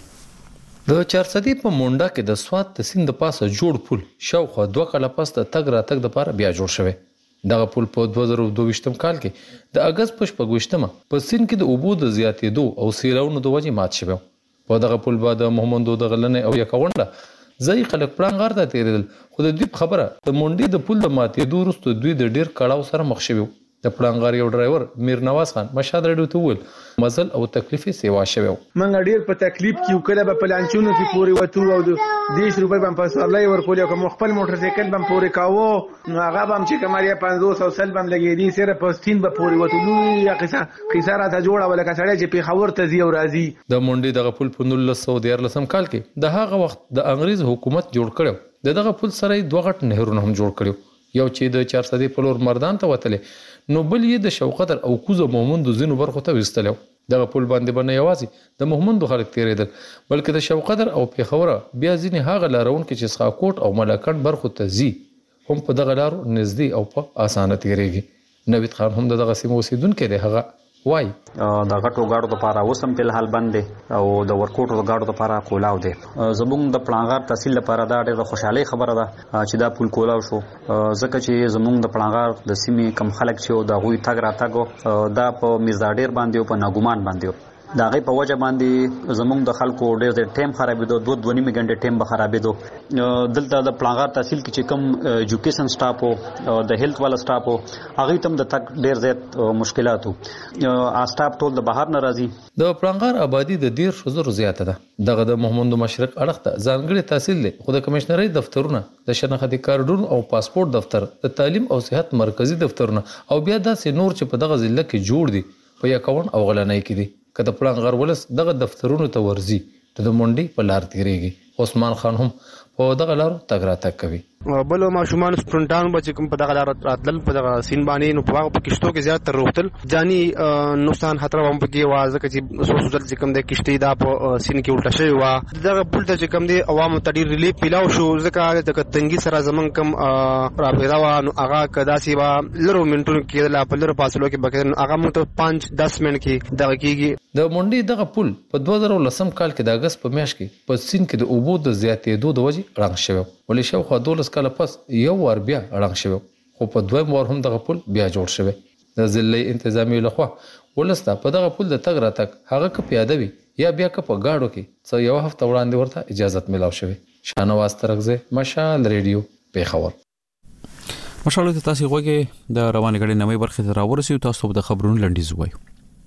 د چارسدي په مونډا کې د سوات د سیند د پاسه جوړ پل شاوخوا دوه کاله پس د تګ راتګ لپاره بیا جوړ شوی. دغه پل په دوه زره دوه کال کې د اگست په شپږویشتمه په سیند کې د اوبو د زیاتېدو او سیلاونو د وجې مات شوی. په دغه پل بعد محمدو د غلنې او یکاونډه ځای خلک پړانګار ته تیرېدل، خو د دوی خبره د مونډې د پل د ماتېدو وروسته دوی د ډیر کړاو سره مخ شوي. د پړانګار یو ډرایور میر نواز خان مشهد راډیو ته وویل مزل او تکلیفې سیوا شوی. منګ ډیر په تکلیف کې کله به پلانچونو کې پورې وته او د دیش روپۍ بم په سرلای ورکول او کوم خپل موټر سایکل بم پورې کاوه نو هغه بم چې کمالیا پنځوس او سل بم لګې دي سره پستین به پورې وته نو یا قصه قصه را ته جوړه ولکه سړی چې په خبر ته زی او راځي. د مونډې دغه پل په نولس سوه دیارلسم کال کې د هغه وخت د انګریز حکومت جوړ کړو. د دغه پل سره دوه غټ نهرونه هم جوړ کړو، یو چې د چارسدي په لور مردان ته وتلې نو بل یې د شوقدر او کوزه مومند زینو برخو ته وستلو. دغه پل باندې باندې یوازې د مومند خلک تیرېدل بلکې د شوقدر او پیښوره بیا ځینې هغه لارون کې چې سخاکوټ او ملکند برخو ته زی هم په دغه لارو نږدې او په اسانه تیریږي. نوید خان هم دغه سیمه اوسیدونکو دی. هغه وای د غټو گاډو لپاره اوسم په حال باندې او د ورکوټو گاډو لپاره کولاو دي. زموږ د پلانغار تحصیل لپاره دا ډېره خوشحالي خبره ده چې دا پول کولاو شو، ځکه چې زموږ د پلانغار د سیمې کم خلک چې د غوي تګ راتګ دا په میزاډیر باندې او په ناګومان باندې دا غي په وجه باندې زموږ د خلکو ډېر د ټیم خرابېدو، دوه دوه نیمه غنټه ټیم به خرابېدو. دلته د پلانغار تحصیل کې چې کوم ایجوکیشن سټاف او د هیلث والا سټاف هغه تم د تک ډېر زیات مشکلات وو. ا سټاف ټول د بهر ناراضي. د پلانغار آبادی د ډیر شزر زیاته ده. دغه د محمد مشرق اړخ ته ځانګړي تحصیل دی، خو د کمشنري دفترونه، د شناختی کارډونو او پاسپورت دفتر، د تعلیم او صحت مرکزی دفترونه او بیا داسې نور چې په دغه ضلع کې جوړ دي په یکاون او غلنۍ کې دي. که د پلانغار ولس دغه دفترونو ته ورځي ته د مونډې په لار تیریږي. عثمان خان هم په دغه لارو تګ راتګ کوي. بل ماشومان سپرنټان به چې کوم په دغه لار راتلل په دغه سین باندې نو په هغه په کشتو کې زیات تر روغتل ځاني نقصان خطر هم پکې وازه چې سو سوزل چې کوم د کشتي دا په سین کې الټه شوی و. دغه پول ته چې کوم دی عوامو ته ډیر ریلیف پیلاو شو ځکه د تنګي سره زمون کوم رابطه و نو هغه کدا سی وا لرو منټونو کې لا په لرو فاصلو کې بکر هغه مو ته پانچ دس منټ کې دغه کېږي. د مونډې دغه پول په دوه زره لسم کال کې د اگست په میاشت کې په سین کې د اوبو د زیاتېدو د وجې رنګ شوی، ولې شاوخوا دولس کاله پس یو وار بیا رنګ شوی، خو په دویم وار هم دغه پل بیا جوړ شوی. د ضلعي انتظامیې لخوا ولس ته په دغه پل د تګ راتګ هغه که پیاده وي یا بیا که په گاډو کې څو یو هفته وړاندې ورته اجازه ملاو شوه. شانواز ترغزه مشال ریډیو پیښور. مشال ته تاسو غوږی د روانه غړي نمې برخه ته راورسیو. تاسو د خبرونو لنډیز وایو.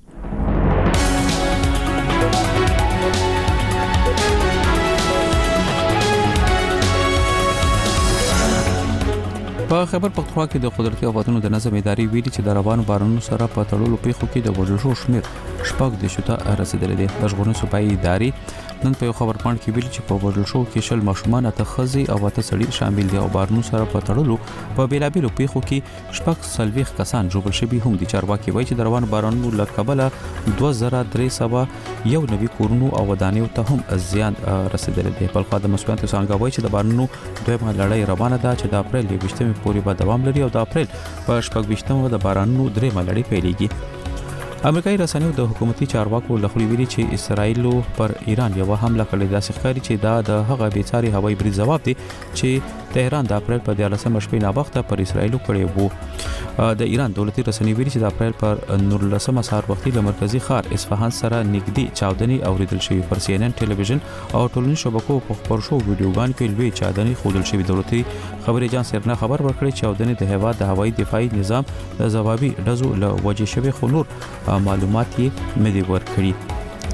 په خبر پختونخوا کې د قدرتي آفاتونو د نظم ادارې ویلي چې د روانو بارانونو سره په تړلو پیښو کې د وژل شو شمیر شپږ د شته رسیدلې دي. د ژغورنې صوبایي ادارې نن په خبر پاڼ کې ویلي چې په وژل شو کې شل ماشومان ته خزي او ته سړي شامل دي او بارانو سره په تړلو په بیلابیلو پیښو کې شپږ سلويخ کسان ژوبل شوي هم دي. چارواکي وایي چې د روانو بارانونو له کبله دوه زره درې سوه یو نوي کورونو او ودانیو ته هم زیان رسیدلې دي. بلخوا د مسؤلیت څنګه وایي چې د بارانونو دویمه لړۍ روانه ده چې د اپریل یوویشتمې پورې به دوام لري او د اپریل په شپږ ویشتمه د بارانونو درې ملړۍ پیلېږي. امریکایي رسنیو د حکومتي چارواکو لخوا ویلي چې اسرایل پر ایران یو حمله کړې ده. ښکاري چې دا د هغه بیچاري هوایي برید جواب دی چې تهران د اپریل په دیارلسمه شپې نه وخت پر اسرایل کړی وو. د ایران دولتي رسنۍ ویلي چې د اپریل پر نولسمه سهار وختي د مرکزی ښار اصفهان سره نږدې چاودنې اوریدل شوې. پر سی ان ان ټلویزیون او ټولنیزو شبکو په خبر شو ویډیوګان کې لوی چاودنې خودل شوې. دولتي خبري جان سرنا خبر ورکړي چې چاودنې د هوا د هوایي دفاعي نظام د ځوابي ډزو له وجې شوې خو نور معلومات یې نه دي ورکړي.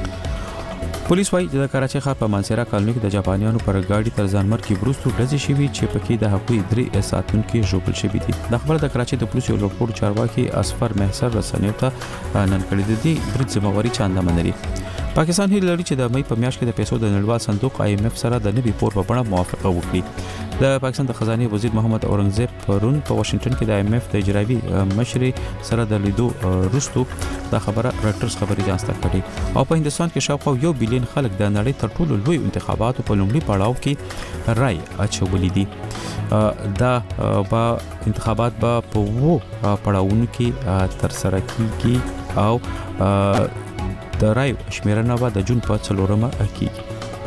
پولیس وايي چې د کراچۍ ښار په مانسیرا کالوني کې د جاپانیانو پر گاډي تر ځانمر کې بروستو ډزې شوي چې پکې د حقوقي درې ساتونکو ژوبل شوي دي. د خبر د کراچۍ د پولیسو لوړپوړو چارواکي اسفر محسر رسنیو ته نن کړي دي برید ذمہواری چاندا منري. پاکستان هیله لري چې د مې په میاشت کې د پیسو د نړیوال صندوق آی ایم ایف سره د نوي پور په بڼه موافقه وکړي. د پاکستان د خزانه وزیر محمد اورنګزیب پرون په واشنگټن کې د آی ایم ایف د اجرایي مشر سره د لیدو وروسته دا خبره راټرز خبري جانسته کړي. او په هندستان کې شاوخوا یو بلین خلک د نړۍ تر ټولو لوی انتخاباتو په لومړي پړاو کې رائے اچولې دي. دا به انتخابات به په وو پړاوونو کې تر سره کیږي او د رائے شمیرنه به د جون په څلورمه کیږي.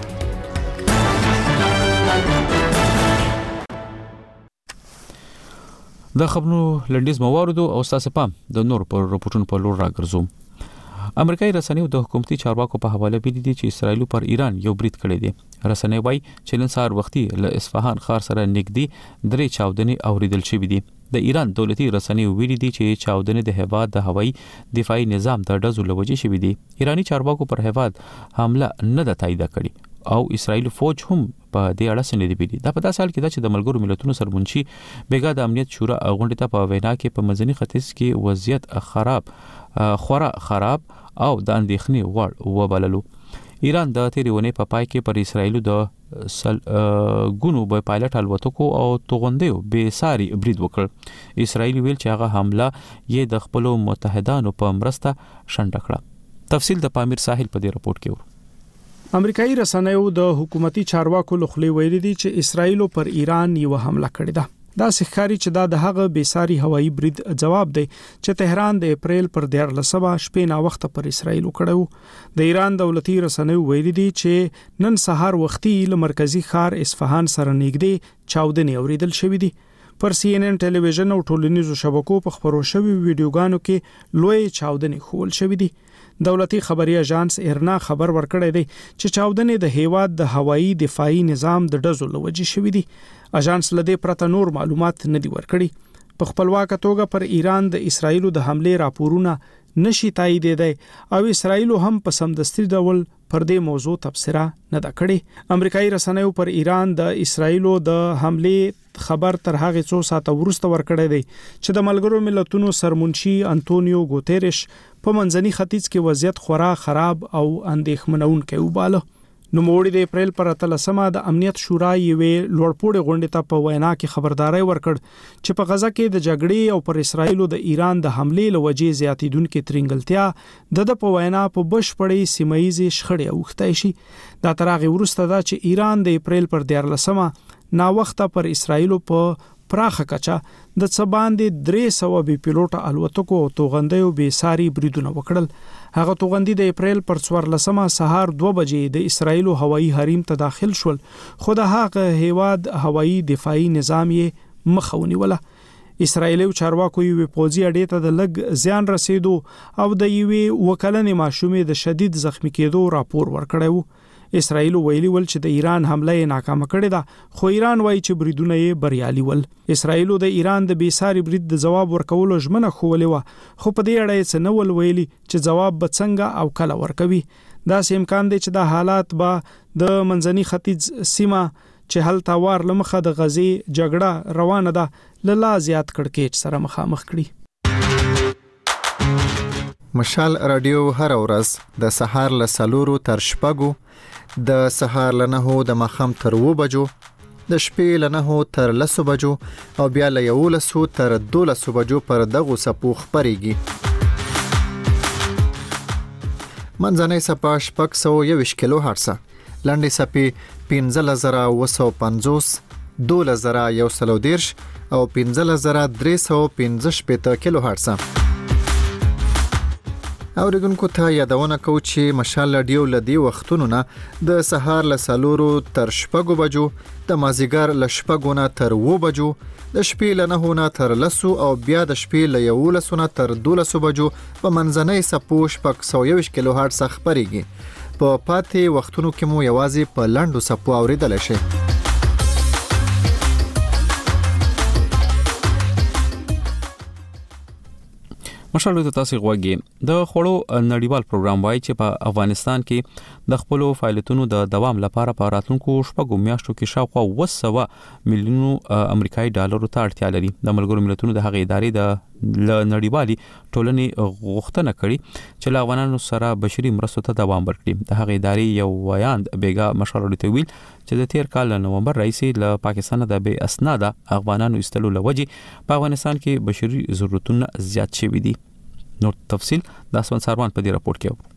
د خبرونو لنډیز موارد او تاسو پام د نور پر رپورټونو په لور راګرځوم. امریکایي رسنیو د حکومتي چارواکو په حواله ویلي دي چې اسرایل پر ایران یو برید کړی دی. رسنۍ وايي چې نن سهار وختي له اصفهان ښار سره نږدې درې چاودنې اوریدل شوې دي. د ایران دولتي رسنیو ویلي دي چې چاودنې د هیواد د هوایي دفاعي نظام د ډزو لوجې شوې دي. ایرانی چارواکو پر هیواد حمله نه ده تایید کړې او اسرایل فوج هم په دې اړه څه نه دی ویلي. دا په داسې حال کې ده چې د ملګرو ملتونو سرمنشي بیګا د امنیت شورا غونډې ته په وینا کې په منځني ختیځ کې وضعیت خراب خورا خراب او د اندېښنې وړ وبللو. ایران د تیرې ونې په پای کې پر اسرایل د سل ګونو به پایلټ الوتکو او توغندیو به ساري برید وکړ. اسرایل ویل چې هغه حمله یې د خپل متحدانو په مرسته شنډ کړه. تفصیل د پامیر ساحل په دې رپورت کې ورو. امریکایي رسنیو د حکومتي چارواکو لخوا ویلي دي چې اسرایل پر ایران یو حمله کړې ده. دا ښکاري چې دا د هغه بیساري هوایي برید جواب دی چې تهران د اپریل پر دیارلسمه شپې نا وخت پر اسرایل وکړو. د ایران دولتي رسنیو ویلي دي چې نن سهار وختي له مرکزی ښار اصفهان سره نږدې چاودنې اوریدل شوې دي. پر سی ان ان ټلویزیون او ټولنیزو شبکو په خبرو شوی ویډیوګانو کې لوی چاودنې خول شوې دي. دولتي خبري اژانس ایرنا خبر ورکړی دی چې چاودنې د هیواد د هوایي دفاعي نظام د ډزو لوجې شوې دي. اژانس لدې پرته نور معلومات نه دی ورکړي. په خپلواک توګه پر ایران د اسرایل د حمله راپورونه نشي تایید دی او اسرایل هم په سمدستي ډول پر دې موضوع تبصره نه دا کړي. امریکایي رسنیو پر ایران د اسرایل د حمله خبر تر هغه څو ساعته وروسته ورکړی دی چې د ملګرو ملتونو سرمنشي انټونیو ګوتيريش په منځني ختیځ کې وضعیت خورا خراب او اندېښمنونکی وباله. نو موړي د اپریل پر اتلسمه د امنیت شورا یوې لوړپوړې غونډې ته په وینا کې خبرداري ورکړ چې په غزا کې د جګړې او پر اسرایل د ایران د حمله لوجې زیاتیدونکو ترنګلتیا د د په وینا په بشپړې سیمایي شخړې اوختای شي. دا تر هغه وروسته دا چې ایران د اپریل پر دیارلسمه نا وخت پر اسرایل په پراخه کچا د څباندې درې سوه بي پیلوټ الوتکو او توغندیو به ساري بریدونه وکړل. هغه توغندي د اپریل پر څوارلسمه سهار دوه بجې د اسرایل هوایي حریم ته داخل شول خو د هغه هیواد هوایي دفاعي نظام یې مخه ونیوله. اسرایلی چارواکو یو پوزي اډې ته د لګ زیان رسیدو او د یوې وکلنې ماشومې د شدید زخمی کېدو راپور ورکړی. اسرایل ویلي ول چې د ایران حمله یې ناکامه کړې ده، خو ایران وایي چې بریدونه یې بریالي ول. اسرایل د ایران د بیساري برید د جواب ورکولو ژمنه خوولې و، خو په دې اړه یې څه نه ول ویلي چې جواب به څنګه او کله ورکوي. داسې امکان دی چې دا حالات به د منځني ختیځ سیمه چې هلته وار لمخه د غزې جګړه روانه ده له لا زیات کړکېچ سره مخامخ کړي. مشال رادیو هر ورځ د سهار له څلورو تر شپږو، د سهار له نهو د ماښام تر اووه بجو، د شپې له نهو تر لسو بجو او بیا له یولسو تر دولسو بجو پر دغو څپو خپرېږي. منځنۍ څپه شپږ سوه یوویشت کیلو هرڅه، لنډې څپې پنځلس زره اووه سوه پنځوس، دولس زره یو سل او دېرش او پنځلس زره درې سوه پنځه شپېته کیلو هرڅه. اوریدونکو ته یادونه کوو چې مشال رادیو له دې وختونو نه د سهار له څلورو تر شپږو بجو، د مازدیګر له شپږو نه تر اووه بجو، د شپې له نهو نه تر لسو او بیا د شپې له یولسو نه تر دولسو بجو په منځنۍ څپو شپږ سوه یوویشت کیلو هرڅه خپرېږي. په پاتې وختونو کې مو یوازې په لنډو څپو اوریدلی شئ. مشالو ته تاسو غوږی د خړو نړیوال پروګرام وایي چې په افغانستان کې د خپل فعالیتونو د دوام لپاره په راتلونکو شپږو میاشتو کې شاوخوا اوه سوه میلیونو امریکایي ډالرو ته اړتیا لري. د ملګرو ملتونو د هغې ادارې د نړیوالي ټولنې غوښتنه کړې چې له افغانانو سره بشري مرستو ته دوام ورکړي. د هغې ادارې یو ویاند بیګا مشالو ته ویل چې د تیر کال نومبر راهیسې له پاکستان د بې اسناده افغانانو ایستلو لوجې په افغانستان کې بشري ضرورتونه زیات شوي دي. نور تفصيل د اسمان ساروان په دې راپور کې.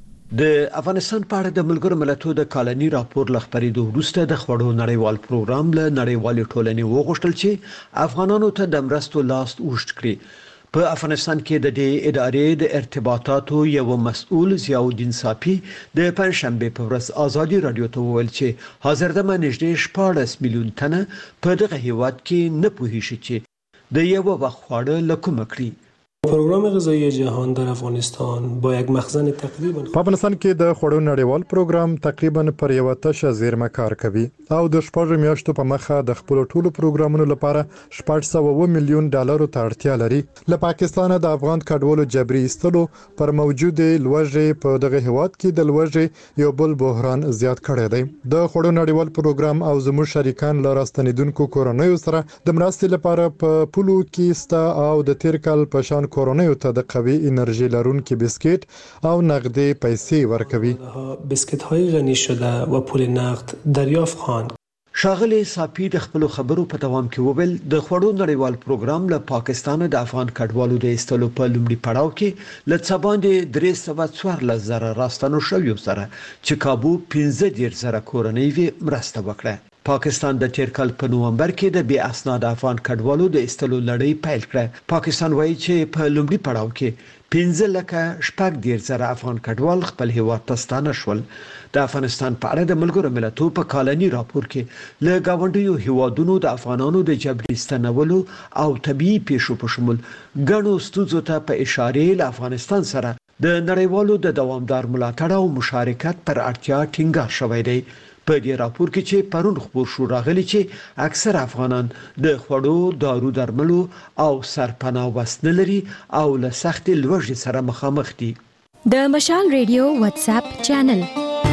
د افغانستان په اړه د ملګرو ملتونو د کالني راپور لخبرېدو وروسته د خړو نړیوال پروګرام له نړیوالې ټولنې وغوښتل چې افغانانو ته د مرستو لاس اوږد کړي. په افغانستان کې د دې ادارې د ارتباطاتو یو مسؤل ضیاءالدین صافي د پنځشنبه په ورځ ازادي رادیو ته وویل چې حاضر د نږدې شپاړس میلیون تنه په دغه هیواد کې نه پوهیږي چې د یو وخت خواړه لکومه کړي. پروگرام غذایی جهان در افغانستان با یک مخزن تقریبا په افغانستان کې د خوړو نړیوال پروګرام تقریبا پر یو تشه زیرمه کار کوي او د شپږ میاشتو په مخه د خپل ټولو پروګرامونو لپاره شپږ سوه اووه میلیون ډالرو ته اړتیا لري. له پاکستان د افغان کډوالو جبري ایستلو پر موجوده لوږې په دغه هیواد کې د لوږې یو بل بحران زیات کړی دی. د خوړو نړیوال پروګرام او زموږ شریکان له راستنیدونکو کورنیو سره د مرستې لپاره په پولو کې ستا او د تیر کال په شان کورنیو ته د قوي انرژي لرونکي بسکټ او نقدي پیسې ورکوي. بسکټ های غنی شده و پول نقد دریافت خواهند. شاغلی صافي د خپل خبرو په دوام کې وویل د خوړو نړیوال پروګرام له پاکستان د افغان کډوالو د ایستلو په لومړي پړاو کې ل څه باندې درې سوه څوارلس زره راستنو شویو سره چې کابو پنځه دېرش زره کورنۍ وی مرسته وکړه. پاکستان د تیر کال په نومبر کې د بې اسناد افغان کډوالو د ایستلو لړۍ پیل کړه. پاکستان وایي چې په لومړي پړاو کې پنځه لکه شپږ دېرش زره افغان کډوال خپل هیواد ته ستانه شول. د افغانستان په اړه د ملګرو ملتونو په کالني راپور کې له گاونډیو هیوادونو د افغانانو د جبري ستنولو او طبيعي پیښو په شمول ګڼو ستونزو ته په اشاره له افغانستان سره د نړیوالو د دوامدار ملاتړ او مشارکت پر اړتیا ټینګار شوی دی. په دې راپور کې چې پرون خبر شو راغلی چې اکثر افغانان د خوړو، دارو درملو او سرپناه وس نه لري او له سختې لوږې سره مخامخ دي. د مشال ریډیو واتس اپ چینل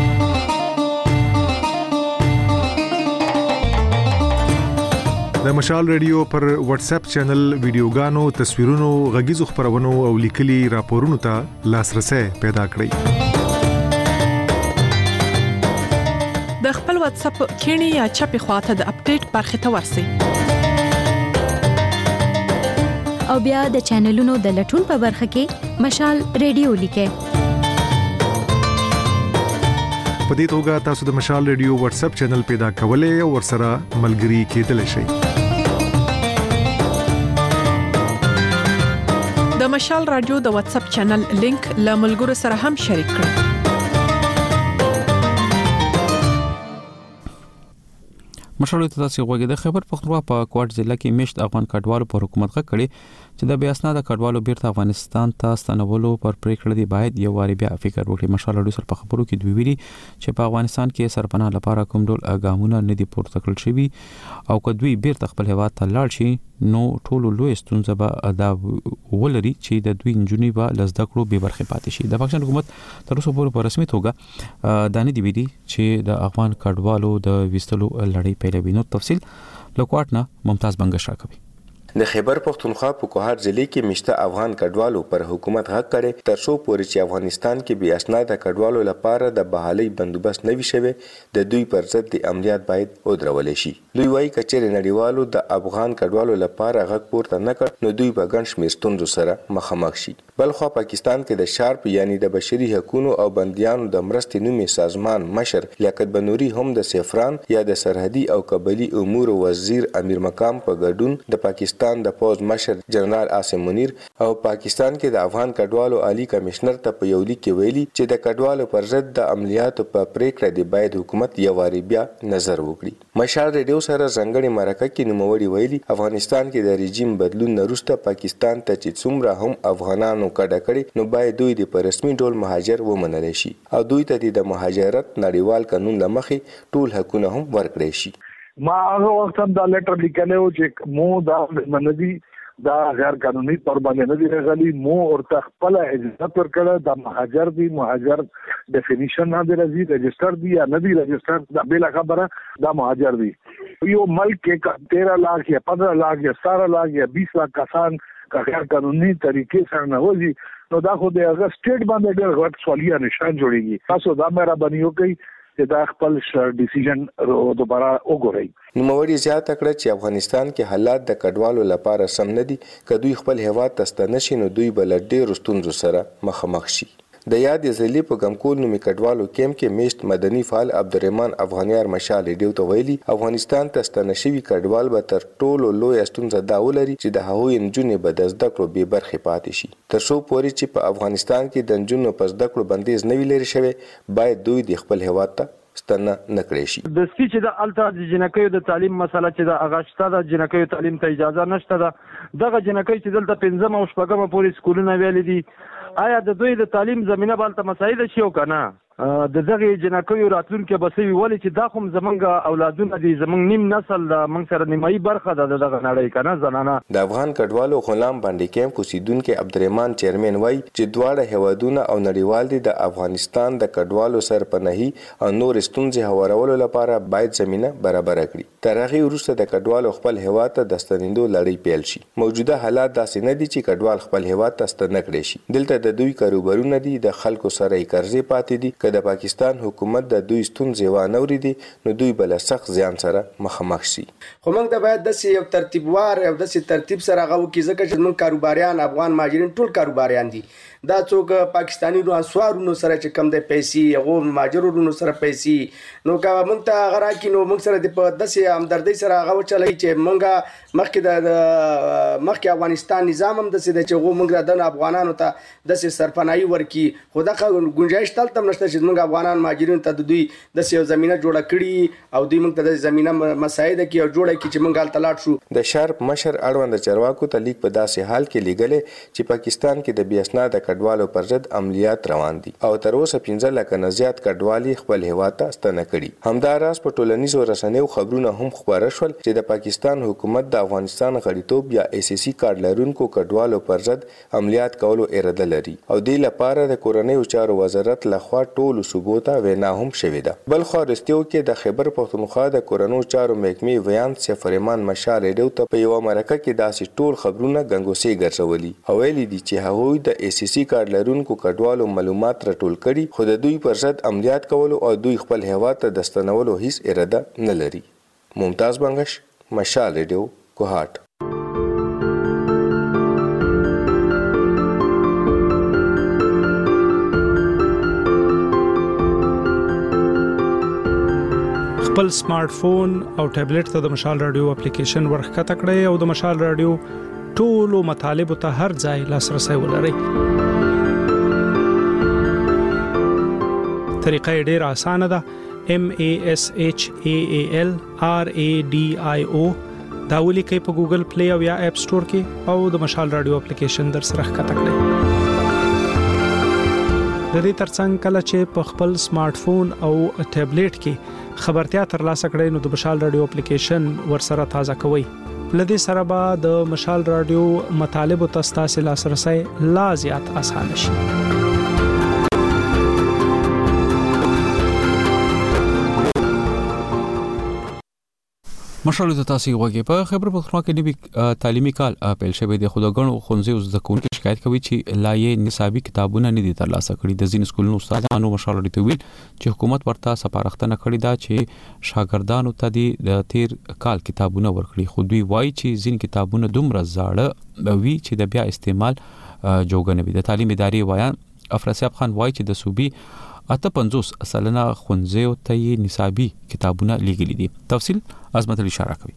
د مشال ریډیو پر واتس اپ چینل ویډیوګانو، تصویرونو، غږیزو خبرونو او لیکلي راپورونو ته لاسرسي پیدا کړئ. د خپل واتس اپ کینی یا چپی خواته د اپډیټ برخه ته ورسی او بیا د چینلونو د لټون په برخه کې مشال ریډیو لیکه. په دې توګه تاسو د مشال ریډیو واتس اپ چینل پیدا کولای او ورسره ملګري کېدلی شئ. د مشال رادیو د واتس اپ چینل لینک له ملګرو سره هم شریک کړئ. مشال ته تاسو غوږی د خبر پښتونخوا په کوټ ضلع کې مشت افغان کډوالو پر حکومت غږ کړي چې د بیا اسناد کډوالو بیرته افغانستان ته ستنولو پر پریکړه دی باید یو واری بیا فکر وکړي. مشال ډو سر په خبرو کې دوی ویلي چې په افغانستان کې سرپناه لپاره کوم ډول اګامونه نه دي پورته کړل شوی او کدوې بیرته خپل هیواد ته لاړ شي نو ټولو لوی ستونزه به دا ولري چې د دوی انجونی به لزده کړو به برخه پاتې شي. د پاکستان حکومت تر اوسه پورې په رسمي توګه دانه دی ویلي چې د افغان کډوالو د وستلو لړۍ پیلوي. نو تفصیل لکوټ نه ممتاز بنگش راکوي. د خیبر پختونخوا په کوهار ضلع کې مشته افغان کډوالو پر حکومت حق کړي تر څو پورې چې افغانستان کې بیا اسناد کډوالو لپاره د بحالي بندوبست نوي شوی د دوی پر ضد د عملیات باید ودرول شي. دوی وايي کچېر نړیوالو د افغان کډوالو لپاره حق پورته نه کړ نو دوی به ګڼ شمېر ستونزو سره مخامخ شي. بلخو پاکستان کې د شارپ یعنی د بشري حقوقو او بنديانو د مرستې نومي سازمان مشر لیاقت بنوري هم د سفران یا د سرحدي او قبلي امور وزیر امیر مقام په ګډون د پاکستان د پوز مشر جنرال عاصم منیر او پاکستان کې د افغان کډوالو عالی کمشنر ته په یو لیک کې ویلي چې د کډوالو پر ضد د عملیاتو په پریکړه دی باید حکومت یو واری بیا نظر وکړي. مشال ریډیو سره ځنګړي مرکه کې نوموړي ویلي افغانستان کې د رژیم بدلون وروسته پاکستان ته چې څومره هم افغانانو کډه کړي نو باید دوی د رسمي ډول مهاجر ومنل شي او دوی ته د مهاجرت نړیوال قانون لمخې ټول حقوقونه هم ورکړي شي. ما هغه وخت هم دا لیټر لیکلی و چې مو دا مندي دا غیر قانوني تور باندې نه دی راغلي مو ورته خپل اجازه ورکړه د مهاجر دی مهاجر ډیفینیشن نه دی راځي رجستر دی یا نه دی رجستر دا بل خبره دا مهاجر دی. یو ملک کې तेरह लाख یا पंद्रह लाख یا सत्रह लाख یا बीस लाख کسان که غیر قانوني طریقې سره نه وځي نو دا خو د هغه سټیټ باندې ډېر غټ سوالیه نشان جوړیږي. تاسو دا مېرا بنیو کوي چې دا خپل ډیسیژن دوباره وګورئ. نوموړي زیاته کړه چې افغانستان کې حالات د کډوالو لپاره سم نه دي که دوی خپل هیواد ته ستنه شي نو دوی به له ډېرو ستونزو سره مخامخ شي. د یاد ضلع په ګمکول نومي کډوالو کیمپ کې میشت مدني فعال عبدالرحمن افغانیار مشال ریډیو ته ویلي افغانستان ته ستنه شوي کډوال به تر ټولو لویه ستونزه دا ولري چې د هغوی نجونې به د زده کړو بې برخې پاتې شي. تر څو پورې چې په افغانستان کې د نجونو په زده کړو بندیز نه وي لرې شوی باید دوی د خپل هیواد ته ستنه نکړي شي. د سپیچ د الټا د جنکیو د تعلیم مسله چې د اغاشته د جنکیو تعلیم ته اجازه نشته ده دغه جنکی چې دلته پنځم او شپږم پورې سکولونه ویل دي آیا د دوی د تعلیم زمينه بالته مسایل شي او کنه د دغه جنکیو راتلونکي بسوي ولې چې دا کوم زمونږ اولادونه دي زمونږ نیم نسل د موږ سره نیمایي برخه ده دغه نړۍ کنه زنانه. د افغان کډوالو غلام باندې کیمپ اوسیدونکو عبدالرحمن چیرمن وای چې دواړه هوادونه او نړیوال دي د افغانستان د کډوالو سرپناهي او نور ستونزې هوارولو لپاره باید زمينه برابر کړي. تر هغه وروسته د کډوالو خپل هیواد ته د ستنېدو لړۍ پیل شي. موجوده حالات داسې نه دي چې کډوال خپل هیواد ته ستنه کړي شي. دلته د دوی کاروبارونه دي د خلکو سره یې قرضې پاتې دي. د پاکستان حکومت د دوی ستونزې وانه ورېدي نو دوی بل سخت زیان سره مخامخ شي. خو موږ د باید د یو ترتیبوار او د ترتیب سره غو کې ځکه چې موږ کاروباریان افغان مهاجرین ټول کاروباریان دي دا څوک پاکستانی روانسوارونو سره چې کم د پیسې هغه مهاجرونو سره پیسې نو کا موږ ته غرا کې نو موږ سره د داسې همدردی سره غو چلای چې موږ مخکې د مخکې افغانستان نظام هم د سې چې هغه موږ د افغانانو ته داسې سرپناهي ورکی خو دا گنجائش تل تم نشته چې موږ افغانان مهاجرین ته د دوی د یو زمينه جوړه کړي او دوی موږ ته د زمينه مساعده کې او جوړه کې چې موږ حالت لاړ شو. د شارپ مشر اړوند چرواکو ته لیک په داسې حال کې لیږل چې پاکستان کې د بیا اسناد کډوالو پر ضد عملیات روان دي او تر اوسه پنځه لکه نه زیات کډوالي خپل هیواد ته ستنه کړي. همداراز په ټولنیزو رسنیو خبرونه هم خبره شول چې د پاکستان حکومت د افغانستان غړیتوب یا ای سی سی کارت لرونکو کډوالو پر ضد عملیات کولو اراده لري او د لپاره د کورنیو چارو وزارت لخوا ټولو صوبو ته وینا هم شوې ده. بل خو رستیو کې د خیبر پختونخوا د کورنیو چارو محکمې ویان سفرمان مشال ریډیو ته په یو مرکه کې داسې ټول خبرونه غنګوسي ګرځولي او ویلي دي چې هغوی د ای سی سی کارت لرونکو کډوالو معلومات راټول کړي خو د دوی پر ضد عملیات کولو او دوی خپل هیواد ته د ستنولو هیڅ اراده نه لري. ممتاز بنگش مشال ریډیو کوهات. خپل سمارټ فون او ټابلیټ ته د مشال رادیو اپلیکیشن ورخکته کړئ او د مشال رادیو ټولو مطالب ته هر ځای لاسرسي ولرئ. طریقه ډیره اسانه ده. M A S H A A L R A D I O دا ولیکئ په ګوګل پلی او یا اپ سٹور کې او د مشال رادیو اپلیکیشن در سره ښکته کړئ. د دې ترڅنګ کله چې په خپل سمارټ فون او ټابلیټ کې خبرتیا ترلاسه کړئ نو د مشال رادیو اپلیکیشن ورسره تازه کوئ. لدې سره به د مشال رادیو مطالب او تاسو لاسرسي لا زیات آسان شي. مشال د تاسو غوږی په خبر پښتونخوا کې نوي تعلیمي کال پیل شوی دی. خو د غنو خونځي او د کوونکو شکایت کوي چې لا یې نصابي کتابونه نه دي ترلاسه کړي. د ځین سکولونو استادانو مشال لري ویل چې حکومت ورته سپارښتنه کړې ده چې شاګردانو ته د تیر کال کتابونه ورکړي. خو دوی وایي چې ځین کتابونه دومره زاړه وي چې د بیا استعمال جوګ نه وي. د تعلیم ادارې وایي افراسیاب خان وایي چې د صوبې اته پنځوس سلنه خونځیو ته نصابي کتابونه لیږلي دي. تفصیل عظمت علي اشاره کوي.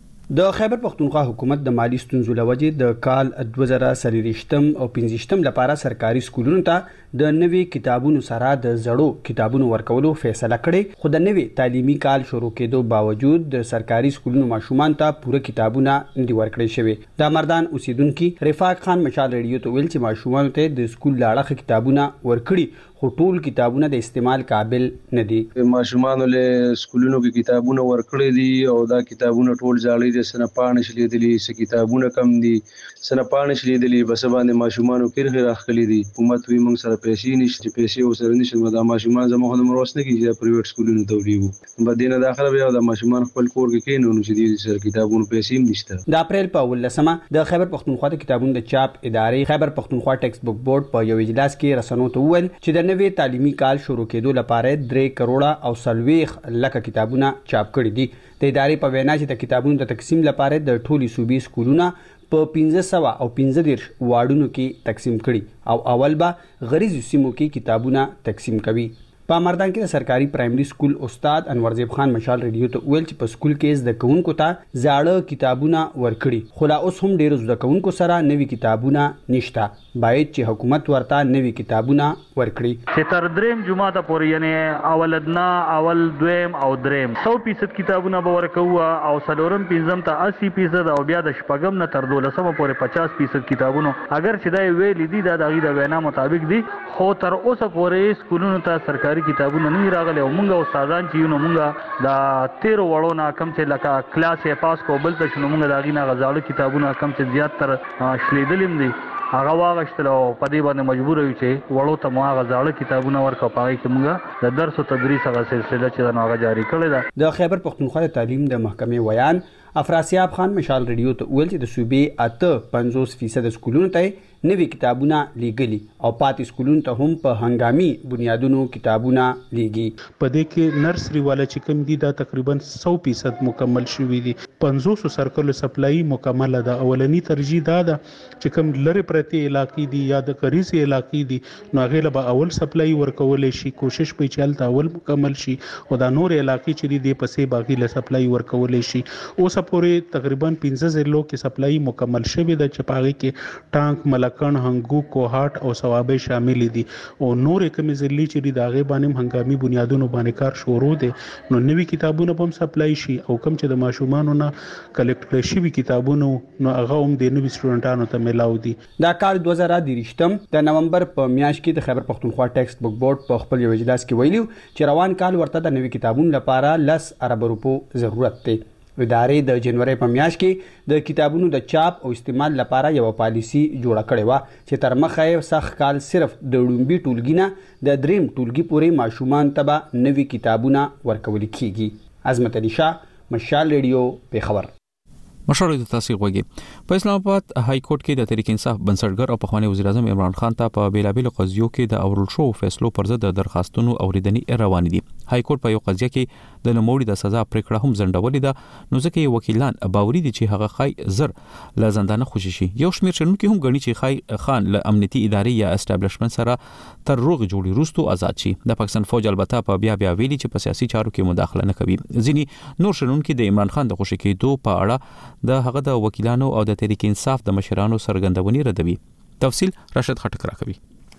د خیبر پښتونخوا حکومت د مالی ستونزو لوجې د کال دوه زره څلوېښتم او پنځه لپاره سرکاري سکولونو ته د نوي کتابونو سره د زړو کتابونو ورکولو فیصله کړې. خو د نوي تعلیمي کال شروع کېدو باوجود د سرکاري سکولونو ماشومان ته پوره کتابونه نه ورکړل شوي. د مردان اوسیدونکو رفاق خان مشال ریډیو ته ویل چې ماشومان ته د سکول لاړه کتابونه ورکړي خو ټول کتابونه د استعمال قابل نه دي. ماشومان له سکولونو کې کتابونه ورکړي دي او دا کتابونه ټول ځاړي د سنپانه شلې دي. س کتابونه کم دي سنپانه شلې دي بس باندې ماشومان کېرغه راخلي دي. حکومت وی موږ سره پیسې نشته پیسې وسره نشته دا ماشومان زموږ د مروسنه کې چې پرایویټ سکولونو ته وړي بدینه داخله بیا د ماشومان خپل کور کې کینو چې دي سره کتابونه پیسې نشته. د اپریل په ولسمه د خیبر پښتونخوا د کتابونو د چاپ ادارې خیبر پښتونخوا ټیکسټ بک بورډ په یو اجلاس کې رسنو ته وویل چې د نوي تعلیمي کال شروع کېدو لپاره درې کروڑه او سلويخ لکه کتابونه چاپ کړي دي. د ادارې په وینا چې د کتابونو د تقسیم لپاره د ټولي صوبې سکولونو په پنځه سوه او پنځه دېرش واډونو کې تقسیم کړي او اول به غریزو سیمو کې کتابونه تقسیم کوي. په مردان کې د سرکاري پرایمري سکول استاد انورزیب خان مشال ریډیو ته ویل چې په سکول کې زده کوونکو ته زاړه کتابونه ورکړي خو لا اوس هم ډېر زده کوونکو سره نوي کتابونه نشته. باید چې حکومت ورته نوي کتابونه ورکړي چې تر دریم جمعه پورې یعنی اول ادنا اول دویم او دریم سو فیصد کتابونه به ورکوه او څلورم پنځم ته اسی فیصد او بیا د شپږم نه تر دولسمه پورې پچاس فیصد کتابونه اگر چې دا ویل دي دا د غیر وینا مطابق دي خو تر اوسه پورې سکولونو ته سرکاري کتابونه نه راغلي او موږ استادان چې یو موږ د تیر وړو نه کم چې لکه کلاس یې پاس کو بل ته شنو موږ دا غینه غزاړه کتابونه کم چې زیات تر شلیدلم دي هغه واغشتل او په دې باندې مجبور یو چې وړو ته ما غزاړه کتابونه ورکو پای کې موږ د درس او تدریس هغه سلسله چې نو هغه جاری کړی ده. د خیبر پښتونخوا د تعلیم د محکمې ویان افراسیاب خان مشال ریډیو ته ویل چې د صوبې اته پنځوس فیصد سکولونو ته نوي کتابونه لیږلي او پاتې سکولونو ته هم په هنګامي بنیادونو کتابونه لیږي. په دې کې نرسري والا چې کوم دي دا تقریبا سو فیصد مکمل شوي دي. پنځوس سرکل سپلای مکمل ده. اولنی ترجیح دا ده چې کوم لری پرتی علاقې دي یا د کریزي علاقې دي نو هغه به اول سپلای ورکول شي. کوشش به چل تا اول مکمل شي او دا نور علاقې چې دي په سه باقي له سپلای ورکول شي. اوس پورې تقریبا پنځه زره کې سپلای مکمل شوی د چپاغي کې ټانک ملکن هنګو کوهات او ثوابه شامل دي او نور کوم ځلې چې د هغه باندې هنګامي بنیادونو باندې کار شروع دي نو نوي کتابونه هم سپلای شي او کوم چې د ماشومانو نه کلیکټ کړي شوی کتابونه نو هغه هم د نوي سټوډنټانو ته ملاو دي. دا کال دوه زره دریشتم د نومبر په میاشت کې د خیبر پښتونخوا ټیکسټ بک بورډ په خپل یو اجلاس کې ویلو چې روان کال ورته د نوي کتابونو لپاره لس ارب روپو ضرورت دی. ادارې د جنوري په میاشت کې د کتابونو د چاپ او استعمال لپاره یو پالیسی جوړه کړې و چې تر مخه یې سخت کال صرف د ډومبي ټولګي نه د دریم ټولګي پورې ماشومان ته نوي کتابونه ورکول کیږي. عظمت علي شاه مشال ریډیو په خبر. مشورې د تاسو غوږی. په اسلام آباد های کورټ کې د تحریک انصاف بنسټګر او پخوانی وزیر اعظم عمران خان ته په بیلابل قضیو کې د اورل شو فیصلو پر ضد د درخواستونو اوریدنی روان دي. های کورټ په یو قضیه کې د نوموړي د سزا پریکړه هم ځنډولې ده نو ځکه یو وکیلان باوري دي چې هغه خای زر له زندانه خوشي شي. یو شمیر شنونکي هم غني چې خای خان له امنیتي ادارې یا اسټابلیشمنت سره تر روغ جوړي روستو آزاد شي. د پاکستان فوج البته په بیا بیا ویلي چې په سیاسي چارو کې مداخله نه کوي. ځینی نور شنونکي د عمران خان د خوشي کېدو په اړه د هغه د وکیلانو او د تحریک انصاف د مشرانو سرګندونې ردوي. تفصیل راشد خټک راکوي.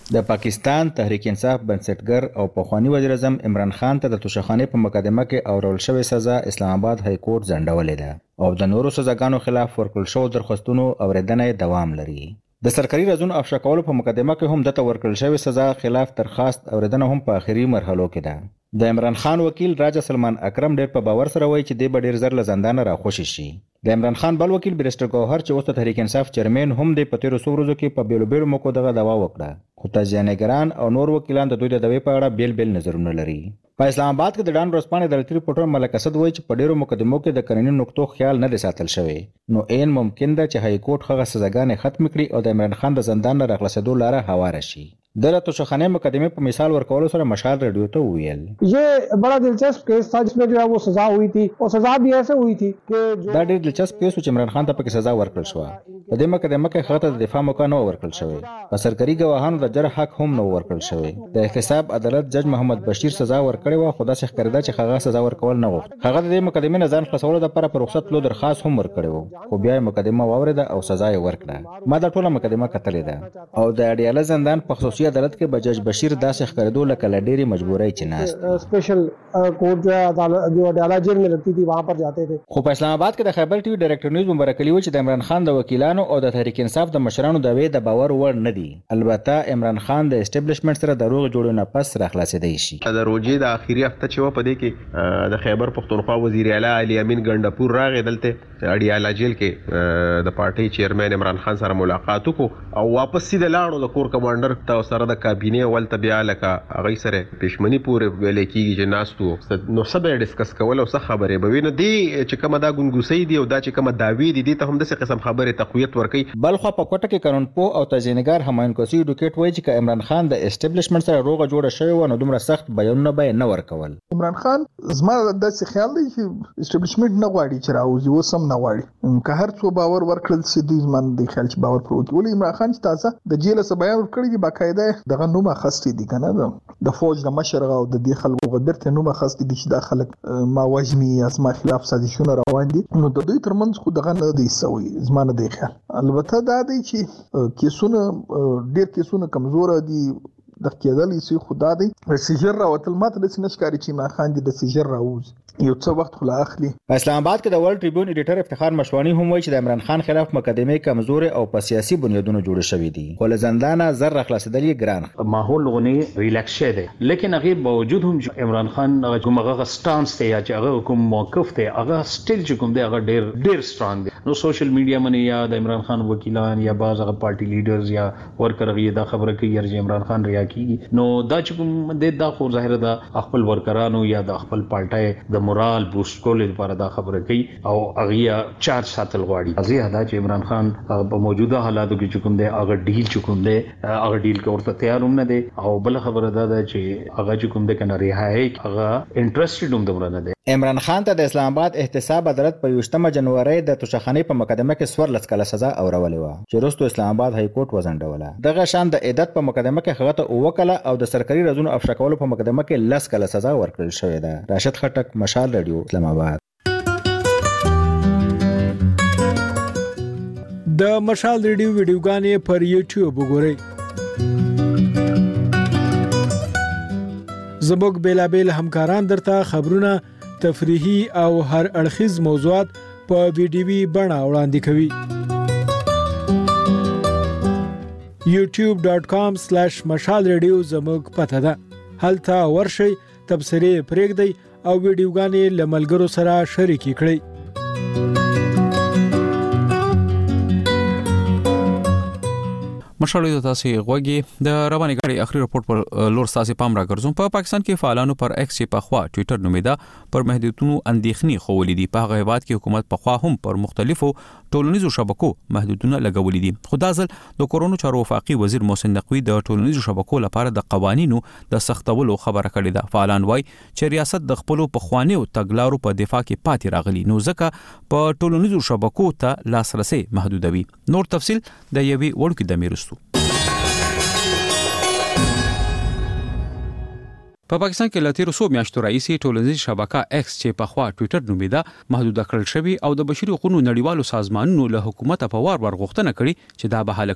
د پاکستان تحریک انصاف بنسټګر او پخوانی وزیر اعظم عمران خان ته د توشخانه په مقدمه کې اورول شوې سزا اسلام آباد های کورټ ځنډولې ده او د نورو سزاګانو خلاف ورکړل شو درخواستونو اوریدنه دوام لري. د سرکاري رازونو افشا کولو په مقدمه کې هم دته ورکړل شوې سزا خلاف درخواست اوریدنه هم په اخري مرحلو کې ده. د عمران خان وکیل راجا سلمان اکرم ډېر په باور سره وایي چې د به ډېر زر له زندانه راخوشي شي. د عمران خان بل وکیل بیرسټر ګوهر چې اوس د تحریک انصاف چیرمن هم د پتیرو څو ورځو کې په بیلو بیلو موکو دغه دوا وکړه، خو تجزیه‌نګران او نور وکیلان د دوی د دوی په اړه بیل بیل نظرونه لري. په اسلام آباد کې د ډان ورځپاڼې عدالتي ریپورټر ملک اسد وایي چې په ډیرو مقدمو کې د قانوني نقطو خیال نه دی ساتل شوی، نو عین ممکن ده چې های کورټ هغه سزاګانې ختم کړي او د عمران خان د زندان نه راخلاصېدو لاره هواره شي. د توشخانه مقدمه په مثال ورکولو سره مشال ریډیو ته ویل یہ بڑا دلچسپ کیس تھا جس میں جو ہے وہ سزا ہوئی تھی اور سزا بھی ایسے ہوئی تھی کہ دا ډېر دلچسپ کیس چې عمران خان ته پکې سزا ورکړل شو. په دې مقدمه کې خاطر د دفاع موقع نه ورکړل شوی، په سرکاري ګواهانو د جرح حق هم نه ورکړل شوی. د احتساب عدالت جج محمد بشیر سزا ورکړی و، خو دا څه ښکارېده چې هغه سزا ورکول نه غوښت. هغه د دې مقدمې نه ځان خلاصولو لپاره په رخصت تلو درخواست هم ورکړی و، خو بیا یې مقدمه واورېده او سزا یې ورکړه. ما دا ټوله مقدمه کتلې ده او د اډیاله زندان په خصوصي عدالت کې به جج بشیر داسې ښکارېدو لکه له ډېرې مجبورۍ چې ناست اسپیشل کورٹ جو ہے عدالت جو اډیاله جیل میں لگتی تھی وہاں پر جاتے تھے. خو په اسلام آباد کې د خیبر ټي وي ډایرکټر نیوز مبارک علي و چې د عمران خان د وکیلانو او د تحریک انصاف د مشرانو دعوې د باور وړ نه دي. البته عمران خان د اسټابلیشمنت سره د روغ جوړو نه پس راخلاصېدی شي. د روجې د اخیری هفته چې و په دې کې د خیبر پختونخوا وزیر اعلی علي امین ګنډپور راغی دلته اډیاله جیل کې د پارټي چیرمن عمران خان سره ملاقات وکړو او واپس سیده لاړو د کور کمانډر ته سره د کابینه ولته بیا لکه هغه سره پښمنی پورې ویلې کیږي چې ناستو نو سبا ډیسکس کول او څه خبرې به ویني دی چې کومه دا ګونګوسې دی او دا چې کومه داوی دي ته هم د څه قسم خبرې تقویت ورکړي. بل خو په کوټه کې قانون پو او تجزیه‌نګار همایون کوسی ایډوکیټ وایي چې عمران خان د اسټابلیشمنت سره روغه جوړه شوی و نو دومره سخت بیانونه به نه ورکول. عمران خان زما داسې خیال دی چې اسټابلیشمنت نه غواړي چې راوځي، اوس هم نه غواړي. که هر څو باور ورکړل سي دوی زما د خیال چې باور پروت ولې عمران خان چې تازه د جیل څخه بیان ورکړی دی باقاعده دغه نوم اخستې دي کنه د فوج د مشر او د دې خلکو غبرته نوم اخستې دي چې دا خلک ما وجني اسما خلاف سازشونه روان دي، نو د دوی ترمنځ خو دغه نه دی سوی زما نه دی خیال. البته دا دی چې کیسونه ډیر کیسونه کمزور دي د کېدلې سي خدا دی سیجر راوتل ماته د سنشکاري چې ما خان دي د سیجر راوز یو څه وخت خلا اخلي. په اسلام آباد کې د ورلد ټریبیون ایډیټر افتخار مشوانی هم وایي چې د عمران خان خلاف مقدمه کمزورې او په سیاسي بنیادونو جوړې شوې دي، خو له زندانه زر خلاصېدل یې ګران. ماحول غونی ریلیکس شه دی، لیکن هغه باوجود هم عمران خان کوم هغه سټانس ته یا چې هغه کوم موقف ته هغه سټیل چې کوم دی هغه ډیر ډیر سترونګ دی. نو سوشل میډیا باندې یا د عمران خان وکیلان یا بعض هغه پارټي لیډرز یا ورکر هغه دا خبره کوي چې عمران خان ریا کیږي، نو دا چې کوم د دا خو ظاهر ده خپل ورکرانو یا د خپل پارټي د مورال بوست کولو لپاره دا خبره کوي او هغه چارج ساتل غواړي. ازي دا چې عمران خان په موجوده حالاتو کې چې کوم دی هغه ډیل چې کوم دی هغه ډیل کوي تیار هم نه دی او بل خبره دا ده چې هغه چې کوم دی کنه ریهایی هغه انټرېستډ هم دومره نه دی. عمران خان ته د اسلام آباد احتساب عدالت په یوشتمه جنوري د توشخانه په مقدمه کې سورلس کله سزا اورولې و چې وروسته اسلام آباد های کورټ وزنډوله. دغه شان د عدت په مقدمه کې هغه ته اوکله او د سرکاري رازونو افشا کولو په مقدمه کې لس کله سزا ورکړل شوې ده. راشد خټک، مشال رادیو، اسلام آباد. د مشال ریډیو ویډیوګانې پر یوټیوب وګورئ. زموږ بیلابیل همکاران درته خبرونه، تفریحي او هر اړخیز موضوعات په ویډیوي بڼه وړاندې کوي. یوټیوب ډاٹ کام سلیش مشال ریډیو زموږ پته ده. هلته ورشئ، تبصرې پرېږدئ او ویډیوګانې له ملګرو سره شریکې کړئ. مشالې تاسو غوږی د رواني غړي اخري رپورت پر لور تاسو پام را ګرځوم. په پاکستان کې فعالانو پر ایکس په خوا ټوئیټر نومیدا پر محدودیتونو اندېښنې خولې دي. په هغه هیواد کې حکومت په خوا هم پر مختلفو ټولنیزو شبکو محدودیتونه لګولې دي. خدا ځل د کورونو چارو وفاقي وزیر محسن نقوی د ټولنیزو شبکو لپاره د قوانینو د سختولو خبره کړې ده. فعالان وایي چې ریاست د خپل په خوانیو تګلارو په دفاع کې پاتې راغلي، نو ځکه په ټولنیزو شبکو ته لاسرسي محدودوي. نور تفصيل د یوي وړکې د میرستو. په پاکستان کې لاتیرو سو میاشتو رئیسي ټولنیزي شبکه ایکس چې په خوا ټوئیټر نومیدا محدود کړل شوی او د بشري حقوقو نړیوالو سازمانونو له حکومت په وار ور غوښتنه کړې چې دا به حل کړي.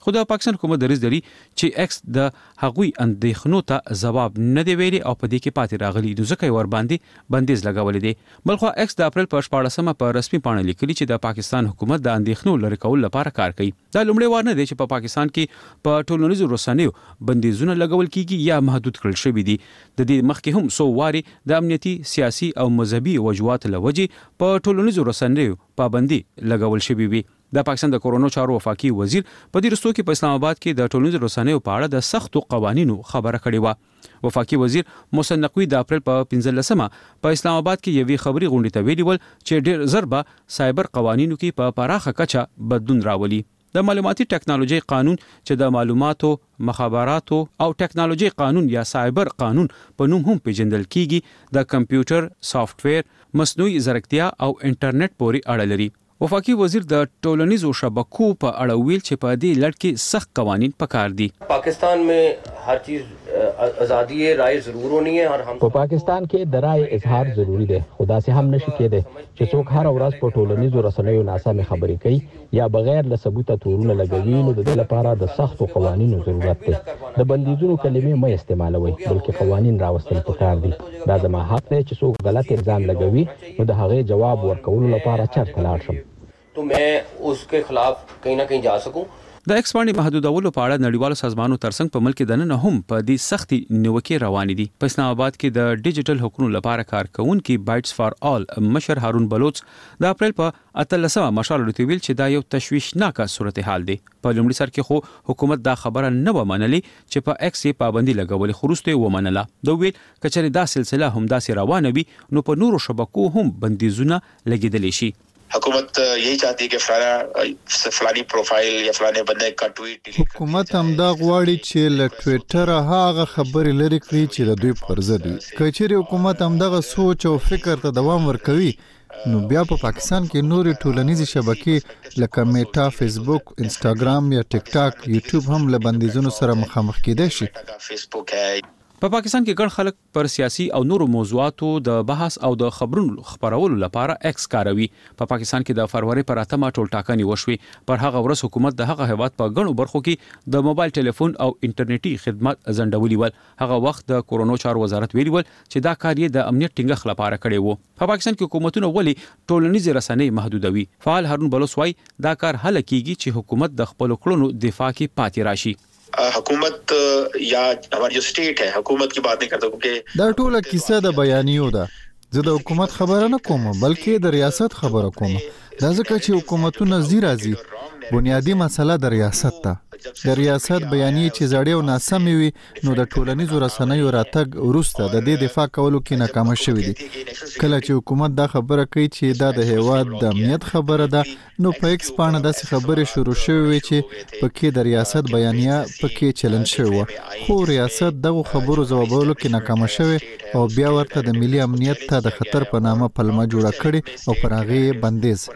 خو د پاکستان حکومت دریځ لري چې ایکس د هغوی اندېښنو ته ځواب نه دی ویلي او په دې کې پاتې راغلی نو ځکه یې ور باندې بندیز لګولې دی. بلخو ایکس د اپریل په شپاړسمه په رسمي پاڼه لیکلي چې د پاکستان حکومت د اندېښنو لرې کولو لپاره کار کوي. دا لومړی وار نه دی چې په پا پاکستان کې په ټولنیزو رسنیو بندیزونه لګول کیږي یا محدود کړل شوي دي. د دې مخکې هم څو واري د امنیتي، سیاسي او مذهبي وجوهاتو له وجې په ټولنیزو رسنیو پابندي لګول شوي وي. د پاکستان د کورونو چارو وفاقي وزیر په دې وروستو کې په اسلام آباد کې د ټولنیزو رسنیو په اړه د سختو قوانینو خبره کړې و. وفاقي وزیر محسن نقوی د اپریل په پنځلسمه په اسلام آباد کې یوې خبري غونډې ته ویلي ول چې ډېر زر به سایبر قوانینو کې په پراخه کچه بدلون راولي. د معلوماتي ټکنالوژي قانون چې د معلوماتو، مخابراتو او ټکنالوژي قانون یا سایبر قانون په نوم هم پیژندل کیږي د کمپیوټر، سافټویر، مصنوعي ځیرکتیا او انټرنیټ پورې اړه لري. وفاقي وزیر د ټولنیزو شبکو په اړه ویل چې په دې لړ کې سخت قوانین پکار دي. پاکستان में हर चीज आजादी رائے ضرور ہونی ہے اور हम په پاکستان کې د رائے اظهار ضروری دی، خدا سي هم نشي کېدی چې څوک هر ورځ په ټولنیزو رسنیو ناسمه خبرې کوي یا بغیر له ثبوته تورونه لګوي. نو د دې لپاره د سختو قوانینو ضرورت دی. د بندیزونو کلمې مې استعمالوي بلکې قوانین راوستل پکار دي. دا زما حق دی چې څوک غلط الزام لګوي نو د هغې جواب ورکولو لپاره چرته لاړ شم تو میں اس کے خلاف کہیں نہ کہیں جا سکوں. د ایکس باندې محدودولو په اړه نړیوالو سازمانونو ترڅنګ په ملک دننه هم په دې سختي نیوکې روانې دي. په اسلام آباد کې د ډیجیټل حقوقو لپاره کارکونکي بایټس فار آل مشر هارون بلوچ د اپریل په اتلسمه مشال ویل چې دا یو تشویشناک صورتحال دی. په لومړي سر کې خو حکومت دا خبره نه و منلي چې په ایکس یې پابندي لګولې، خو وروسته یې ومنله. دا ویل کچره دا سلسله هم داسې روانه وي نو په نورو شبکو هم بندیزونه لګیدلی شي. حکومت یہی چاہتی ہے کہ فلانا فلانی پروفائل یا فلانے بندے کا ټویټ. حکومت هم دا غواړي چې له ټویټر هغه خبرې لري کړي چې د دوی پر ضد دي. کچېرې حکومت هم دغه سوچ او فکر ته دوام ورکوي نو بیا په پاکستان کې نورې ټولنیزې شبکې لکه میټا، فیسبوک، انسټاګرام یا ټیک ټاک، یوټیوب هم له بندیزونو سره مخامخ کېدای شي. فیسبوک ہے. په پاکستان کې ګڼ خلک پر سیاسي او نورو موضوعاتو د بحث او د خبرونو خبرولو لپاره ایکس کاروي. په پاکستان کې د فروری پر اتمه ټول ټاکنې وشوي. پر هغه ورځ حکومت د هغه هیواد په ګڼو برخو کې د موبایل ټلیفون او انټرنیټي خدمات ځنډولي ول. هغه وخت د کورونو چارو وزارت ویلي ول چې دا کار یې د امنیت ټینګښت لپاره کړی وو. په پاکستان کې حکومتونه ولي ټولنیزې رسنۍ محدودوي؟ فعال هارون بلوچ وايي دا کار هله کیږي چې حکومت د خپل کړنو دفاع کې پاتې راشي. حکومت یا ہماری جو سٹیٹ ہے حکومت کی بات نہیں کرتا کیونکہ دا ټوله کیسه د بیانیو ده. زه د حکومت خبره نه کوم بلکې د ریاست خبره کوم. دا ځکه چې حکومتونه زیرازي بنیادی مسله د ریاست ده. د ریاست بیانیه چې زړې او ناسمې وي نو د ټولنیزو رسنیو راتګ وروسته د دې دفاع کولو کې ناکام شوی دی. کله چې حکومت دا خبره کوي چې دا د هیواد د امنیت خبره ده نو په ایکس باندې داسې خبرې شروع شوې وي چې پکې د ریاست بیانیه پکې چلن شوی و، خو ریاست دغه خبرو ځوابولو کې ناکام شوی او بیا ورته د ملي امنیت ته د خطر په نامه پلمه جوړه کړې او پر هغه بندیز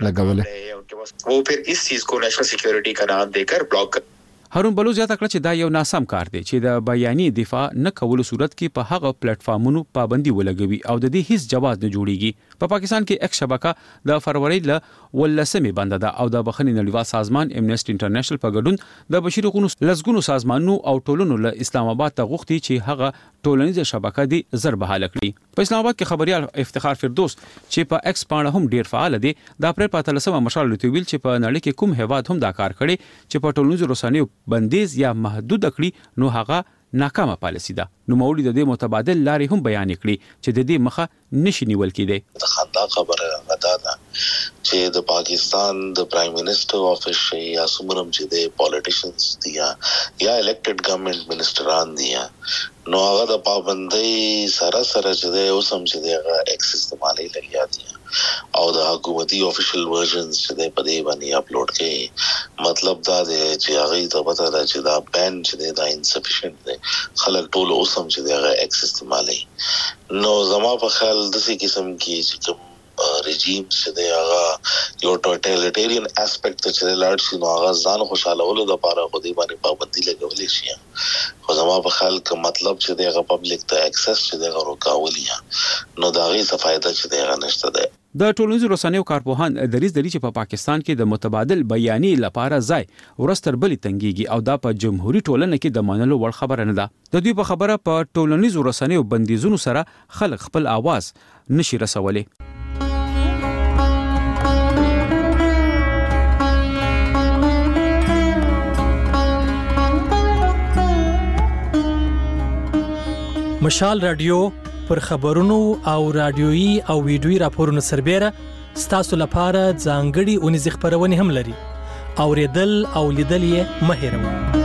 لګولې. وہ پھر اس چیز کو نیشنل سیکیورٹی کا نام دے کر بلاک کر. هارون بلوچ زیاته کړ چې دا یو ناسم کار دی چې د بیاني دفاع نه کولو صورت کې په هغه پلیټ فارمونو پابندي ولګوي او د دې هیڅ جواز نه جوړیږي. په پاکستان کې ایکس شبکه د فروری ل ولسمې بنده ده او د بخښنې نړیوال سازمان امنیسټي انټرنیشنل په ګډون د بشري حقوقو لزګونو سازمانونو او ټولنو له اسلام آباد ته غوښتي چې هغه ټولنیزه شبکه دی زر بحاله کړي. په اسلام آباد کې خبريال افتخار فردوس چې په ایکس باندې هم ډیر فعال دی د اپریل په اتلسمه مشال ویل چې په نړۍ کې کوم هیواد هم دا کار کړي چې په ټولنیزو رسنیو بندیز یا محدود کړي نو هغه ناکامه پالیسی ده. نو مولوی د دې متبادل لارې هم بیان کړي چې د دې مخه نشي نیول کېدی. خندا خبره غدا ده چې د پاکستان د پرایم منسٹر افیس یا سمرم چې د پالیټیشنز دي یا الیکټډ ګورنمنت منسٹران دي نو هغه د پابندۍ سره سره چې د اوسم چې د ایکس استعمالي لګیا دي او د حکومتي افیشل ورژنز چې د پدې باندې اپلوډ کړي. مطلب دا دی چې هغه ته پته ده چې دا بین چې دا انسفیشنت دی، خلک ټول اوسم چې د ایکس استعمالي. نو زما په خیال د څه قسم کې چې کوم رژیم چې د هغه یو ټوټالیټیرین اسپیکټ چې لاړ شي نو هغه ځان خوشاله ولو د پاره خو دې باندې پابندي لګولې شي خو زما په خیال کې مطلب چې دغه پبلک ته اکسس چې دغه روکاولي نو دا غي څه فائدہ چې دغه نشته ده. د ټولنیزو رسنیو کارپوهان دریز دلی چې په پا پاکستان کې د متبادل بیانې لپاره ځای ورستر بلی تنګيږي او دا په جمهوریت ټولنه کې د منلو وړ خبره نه ده. د دوی په خبره په ټولنیزو رسنیو بندیزونو سره خلک خپل आवाज نشي رسولي. مشال رادیو پر خبرونو او رادیويي او ویډیويي راپورونو سربېره ستاسو لپاره ځانګړي اونیز خبرونه هم لري. اوریدل او لیدل یې مه هېروئ.